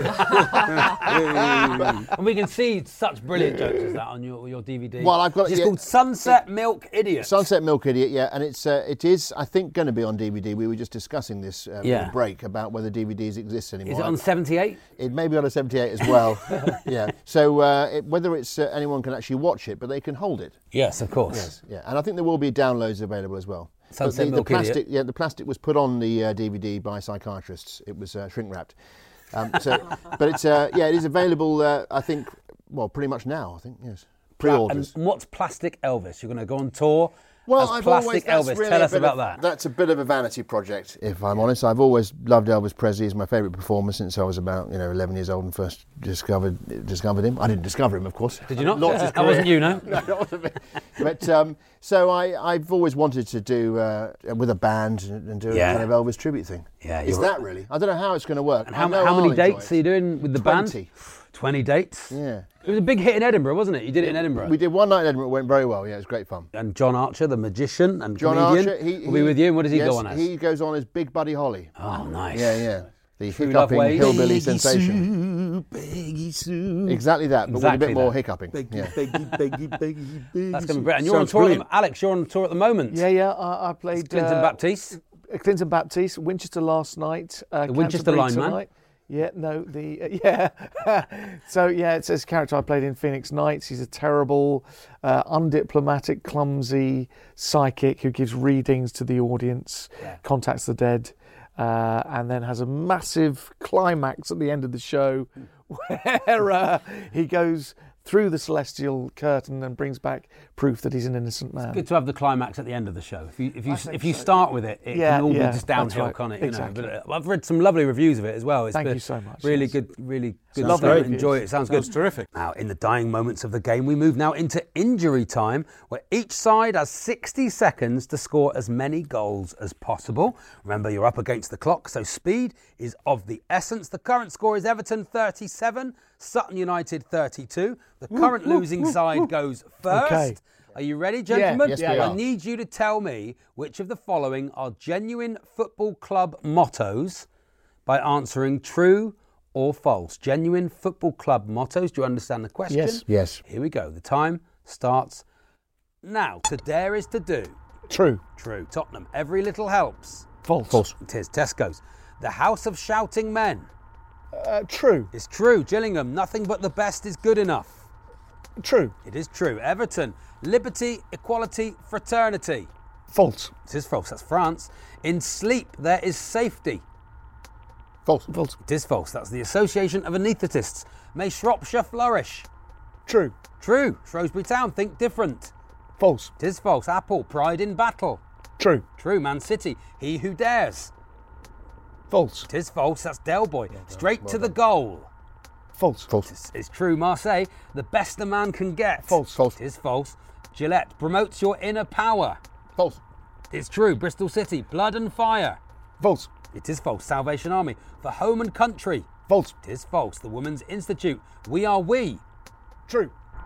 And we can see such brilliant jokes as that on your your D V D. Well, I've got it's yeah, called Sunset Milk Idiot. Sunset Milk Idiot, yeah, and it's uh, it is I think going to be on D V D. We were just discussing this uh, yeah. break about whether D V Ds exist anymore. Is it on seventy-eight? It may be on a seventy-eight as well. yeah. So uh, it, whether it's uh, anyone can actually watch it, but they can hold it. Yes, of course. Yes, yeah, and I think there will be downloads available as well. Sunset the, Milk the plastic, Idiot. yeah, the plastic was put on the uh, D V D by psychiatrists. It was uh, shrink wrapped. Um, so, but it's uh, yeah, it is available. Uh, I think, well, pretty much now. I think yes, pre-orders. And what's Plastic Elvis? You're going to go on tour. Well, as I've Plastic always, Elvis. Really Tell us about of, that. That's a bit of a vanity project, if I'm honest. I've always loved Elvis Presley. He's my favourite performer since I was about, you know, eleven years old and first discovered discovered him. I didn't discover him, of course. Did you not? Not that wasn't you, no? no, that wasn't me. But um, so I, I've always wanted to do uh, with a band and do Yeah. a kind of Elvis tribute thing. Yeah, is you're- that really? I don't know how it's going to work. And I how, know how I'll many enjoy dates it. are you doing with the Twenty. band? twenty dates? Yeah. It was a big hit in Edinburgh, wasn't it? You did it in Edinburgh. We did one night in Edinburgh. It went very well. Yeah, it was great fun. And John Archer, the magician and John comedian, Archer, he, will be with you. And what does he yes, go on as? He goes on as Big Buddy Holly. Oh, nice. Yeah, yeah. The True Love hiccuping Ways. hillbilly Peggy sensation. Sue, Peggy Sue. Exactly that, but Exactly with a bit more that. hiccuping. Beggy, yeah. beggy, beggy, beggy, beggy. That's going to be great. And you're on Sounds tour, at brilliant. the, Alex. You're on tour at the moment. Yeah, yeah. I, I played Clinton uh, Baptiste. Clinton Baptiste, Winchester last night. Uh, The Winchester Canterbury lineman. tonight. Yeah, no, the uh, yeah. So yeah, it's this character I played in Phoenix Nights. He's a terrible, uh, undiplomatic, clumsy psychic who gives readings to the audience, Yeah. contacts the dead, uh, and then has a massive climax at the end of the show, where uh, he goes through the celestial curtain and brings back proof that he's an innocent man. Good to have the climax at the end of the show. If you if you I think if you so. start with it, it Yeah, can all yeah, be just that's downhill, right. can't it? You Exactly. know, but uh, I've read some lovely reviews of it as well. It's Thank been you so much, Really yes. good, really good Lovely stuff. reviews. Enjoy it. It sounds, Sounds good. terrific. Now, in the dying moments of the game, we move now into injury time, where each side has sixty seconds to score as many goals as possible. Remember, you're up against the clock, so speed is of the essence. The current score is Everton thirty-seven, Sutton United thirty-two. The current losing side goes first. Okay. Are you ready, gentlemen? Yes, we are. I need you to tell me which of the following are genuine football club mottos by answering true or false. Genuine football club mottos. Do you understand the question? Yes. Yes. Here we go. The time starts now. To dare is to do. True. True. Tottenham. Every little helps. False. False. It is. Tesco's. The House of Shouting Men. Uh, true. It's true. Gillingham. Nothing but the best is good enough. True. It is true. Everton. Liberty, equality, fraternity. False. It is false. That's France. In sleep, there is safety. False. False. It is false. That's the Association of Anaesthetists. May Shropshire flourish. True. True. Shrewsbury Town. Think different. False. It is false. Apple. Pride in battle. True. True. Man City. He who dares. False. It is false. That's Del Boy. Straight to the goal. False. False. It's, it's true. Marseille. The best a man can get. False. False. It is false. Gillette. Promotes your inner power. False. It's true. Bristol City. Blood and fire. False. It is false. Salvation Army. For home and country. False. It is false. The Women's Institute. We are we. True.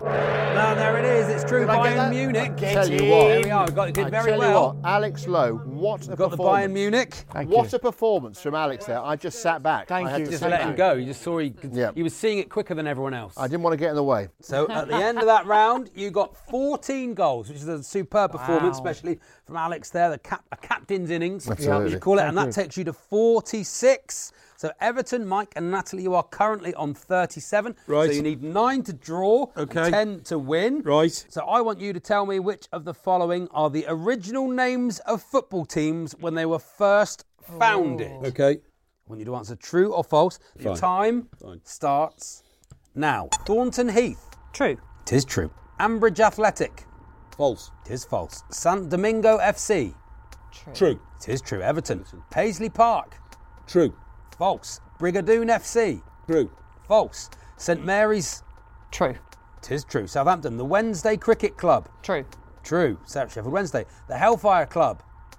Now there it is. It's true. Did I get Bayern that? Munich. Tell you what. There we are. We got it good I very tell well. You what, Alex Lowe, what a Got the performance. Bayern Munich. Thank what you. a performance from Alex there. I just sat back. Thank I had you. To Just sit let back. him go. You just saw he, could, Yeah. he was seeing it quicker than everyone else. I didn't want to get in the way. So at the end of that round, you got fourteen goals, which is a superb performance, Wow. especially from Alex there, the cap, a captain's innings, Absolutely. as you call it, and that Thank you. takes you to forty-six. So Everton, Mike and Natalie, you are currently on thirty-seven. Right. So you need nine to draw, Okay. and ten to win. Right. So I want you to tell me which of the following are the original names of football teams when they were first founded. Okay. I want you to answer true or false. Your Fine. time Fine. starts now. Thornton Heath. True. It is true. Ambridge Athletic. False. It is false. San Domingo F C. True. True. It is true. Everton. Paisley Park. True. False. Brigadoon F C. True. False. St Mary's. True. It is true. Southampton. The Wednesday Cricket Club. True. True. South Sheffield Wednesday. The Hellfire Club.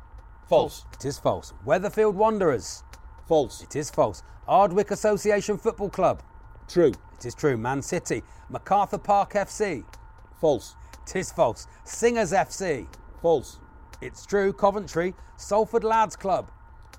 False. It is false. Weatherfield Wanderers. False. It is false. Ardwick Association Football Club. True. It is true. Man City. MacArthur Park F C. False. It is false. Singers F C. False. It's true. Coventry. Salford Lads Club.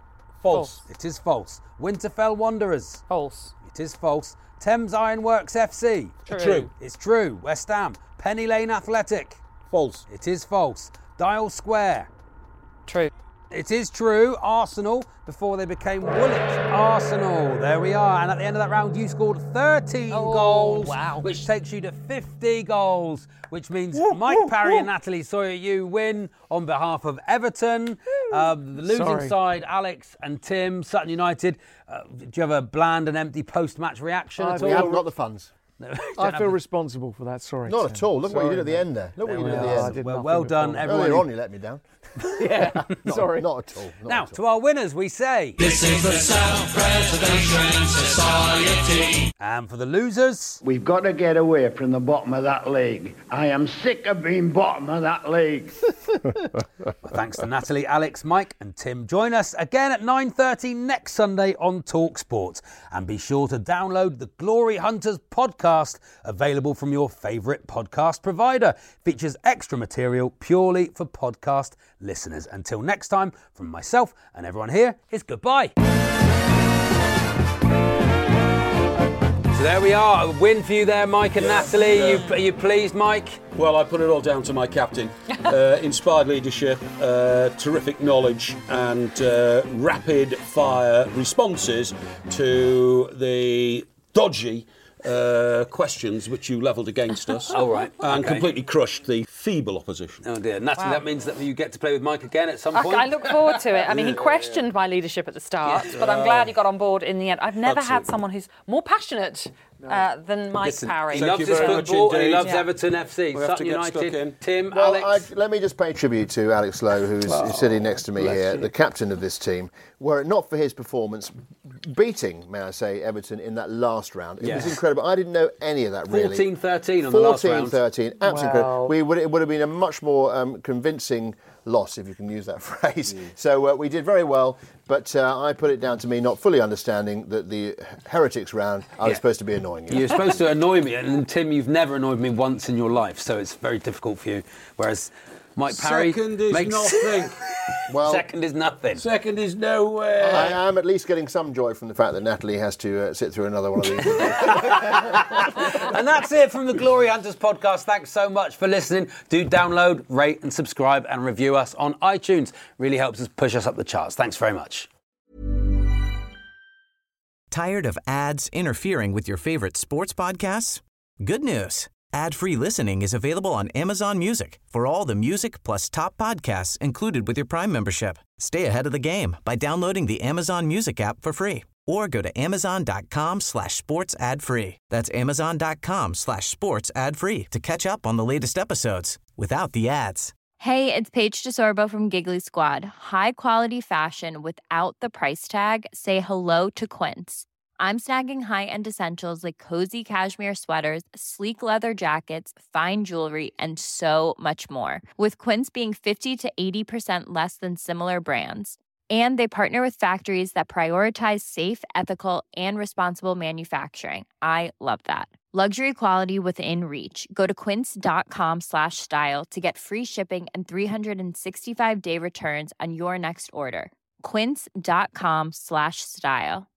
False. It is false. Winterfell Wanderers. False. It is false. Thames Ironworks F C. True. True. It's true. West Ham. Penny Lane Athletic. False. It is false. Dial Square. True. It is true. Arsenal before they became Woolwich Arsenal. There we are. And at the end of that round, you scored thirteen Oh, goals, wow. which takes you to fifty goals, which means Mike Parry and Natalie Sawyer, you win on behalf of Everton. Um, the losing Sorry. side, Alex and Tim, Sutton United. Uh, do you have a bland and empty post-match reaction I at We all? haven't got the funds. No, I don't feel have responsible for that. Sorry. Not Tim. at all. Look what you Sorry, did at the mate. end there. Look what There you we did at are. the I end. did Well, nothing well at done, all. everyone. Earlier on, you let me down. Yeah. Not, Sorry. Not at all. Not Now, at all. to our winners, we say. This is the South Preservation Society. And for the losers. We've got to get away from the bottom of that league. I am sick of being bottom of that league. Well, thanks to Natalie, Alex, Mike and Tim. Join us again at nine thirty next Sunday on TalkSport. And be sure to download the Glory Hunters podcast, available from your favourite podcast provider. Features extra material purely for podcast listeners. Until next time, from myself and everyone here, it's goodbye. So there we are, a win for you there, Mike and Natalie. yeah. You, are you pleased, Mike? Well, I put it all down to my captain. Uh, inspired leadership, uh, terrific knowledge, and uh, rapid fire responses to the dodgy uh, questions which you levelled against us. Oh, right. And Okay. completely crushed the feeble opposition. Oh dear, Natalie, Wow. that means that you get to play with Mike again at some I, point. I look forward to it. I mean, he questioned my leadership at the start, but I'm glad he got on board in the end. I've never had Absolutely. someone who's more passionate uh, than Mike Listen, Parry. he Thank loves you his very much football and he indeed. loves Yeah. Everton F C, We have Sutton to get stuck United, in. Tim, Well, Alex. I, let me just pay tribute to Alex Lowe, who's, who's sitting next to me here, the captain of this team. Were it not for his performance, beating, may I say, Everton in that last round, it Yes. was incredible. I didn't know any of that really. fourteen thirteen on the last round. fourteen thirteen, absolutely Wow. incredible. We would, it would have been a much more um, convincing loss, if you can use that phrase. So uh, we did very well, but uh, I put it down to me not fully understanding that the Heretics round, I was Yeah. supposed to be annoying you. You're supposed to annoy me, and Tim, you've never annoyed me once in your life, so it's very difficult for you. Whereas Mike Parry Second is makes... nothing. Well, second is nothing. Second is nowhere. I am at least getting some joy from the fact that Natalie has to uh, sit through another one of these. And that's it from the Glory Hunters podcast. Thanks so much for listening. Do download, rate and subscribe and review us on iTunes. Really helps us push us up the charts. Thanks very much. Tired of ads interfering with your favorite sports podcasts? Good news. Ad-free listening is available on Amazon Music for all the music plus top podcasts included with your Prime membership. Stay ahead of the game by downloading the Amazon Music app for free or go to amazon.com slash sports ad free. That's amazon.com slash sports ad free to catch up on the latest episodes without the ads. Hey, it's Paige DeSorbo from Giggly Squad. High quality fashion without the price tag. Say hello to Quince. I'm snagging high-end essentials like cozy cashmere sweaters, sleek leather jackets, fine jewelry, and so much more. With Quince being fifty to eighty percent less than similar brands. And they partner with factories that prioritize safe, ethical, and responsible manufacturing. I love that. Luxury quality within reach. Go to quince.com slash style to get free shipping and three sixty-five day returns on your next order. Quince.com slash style.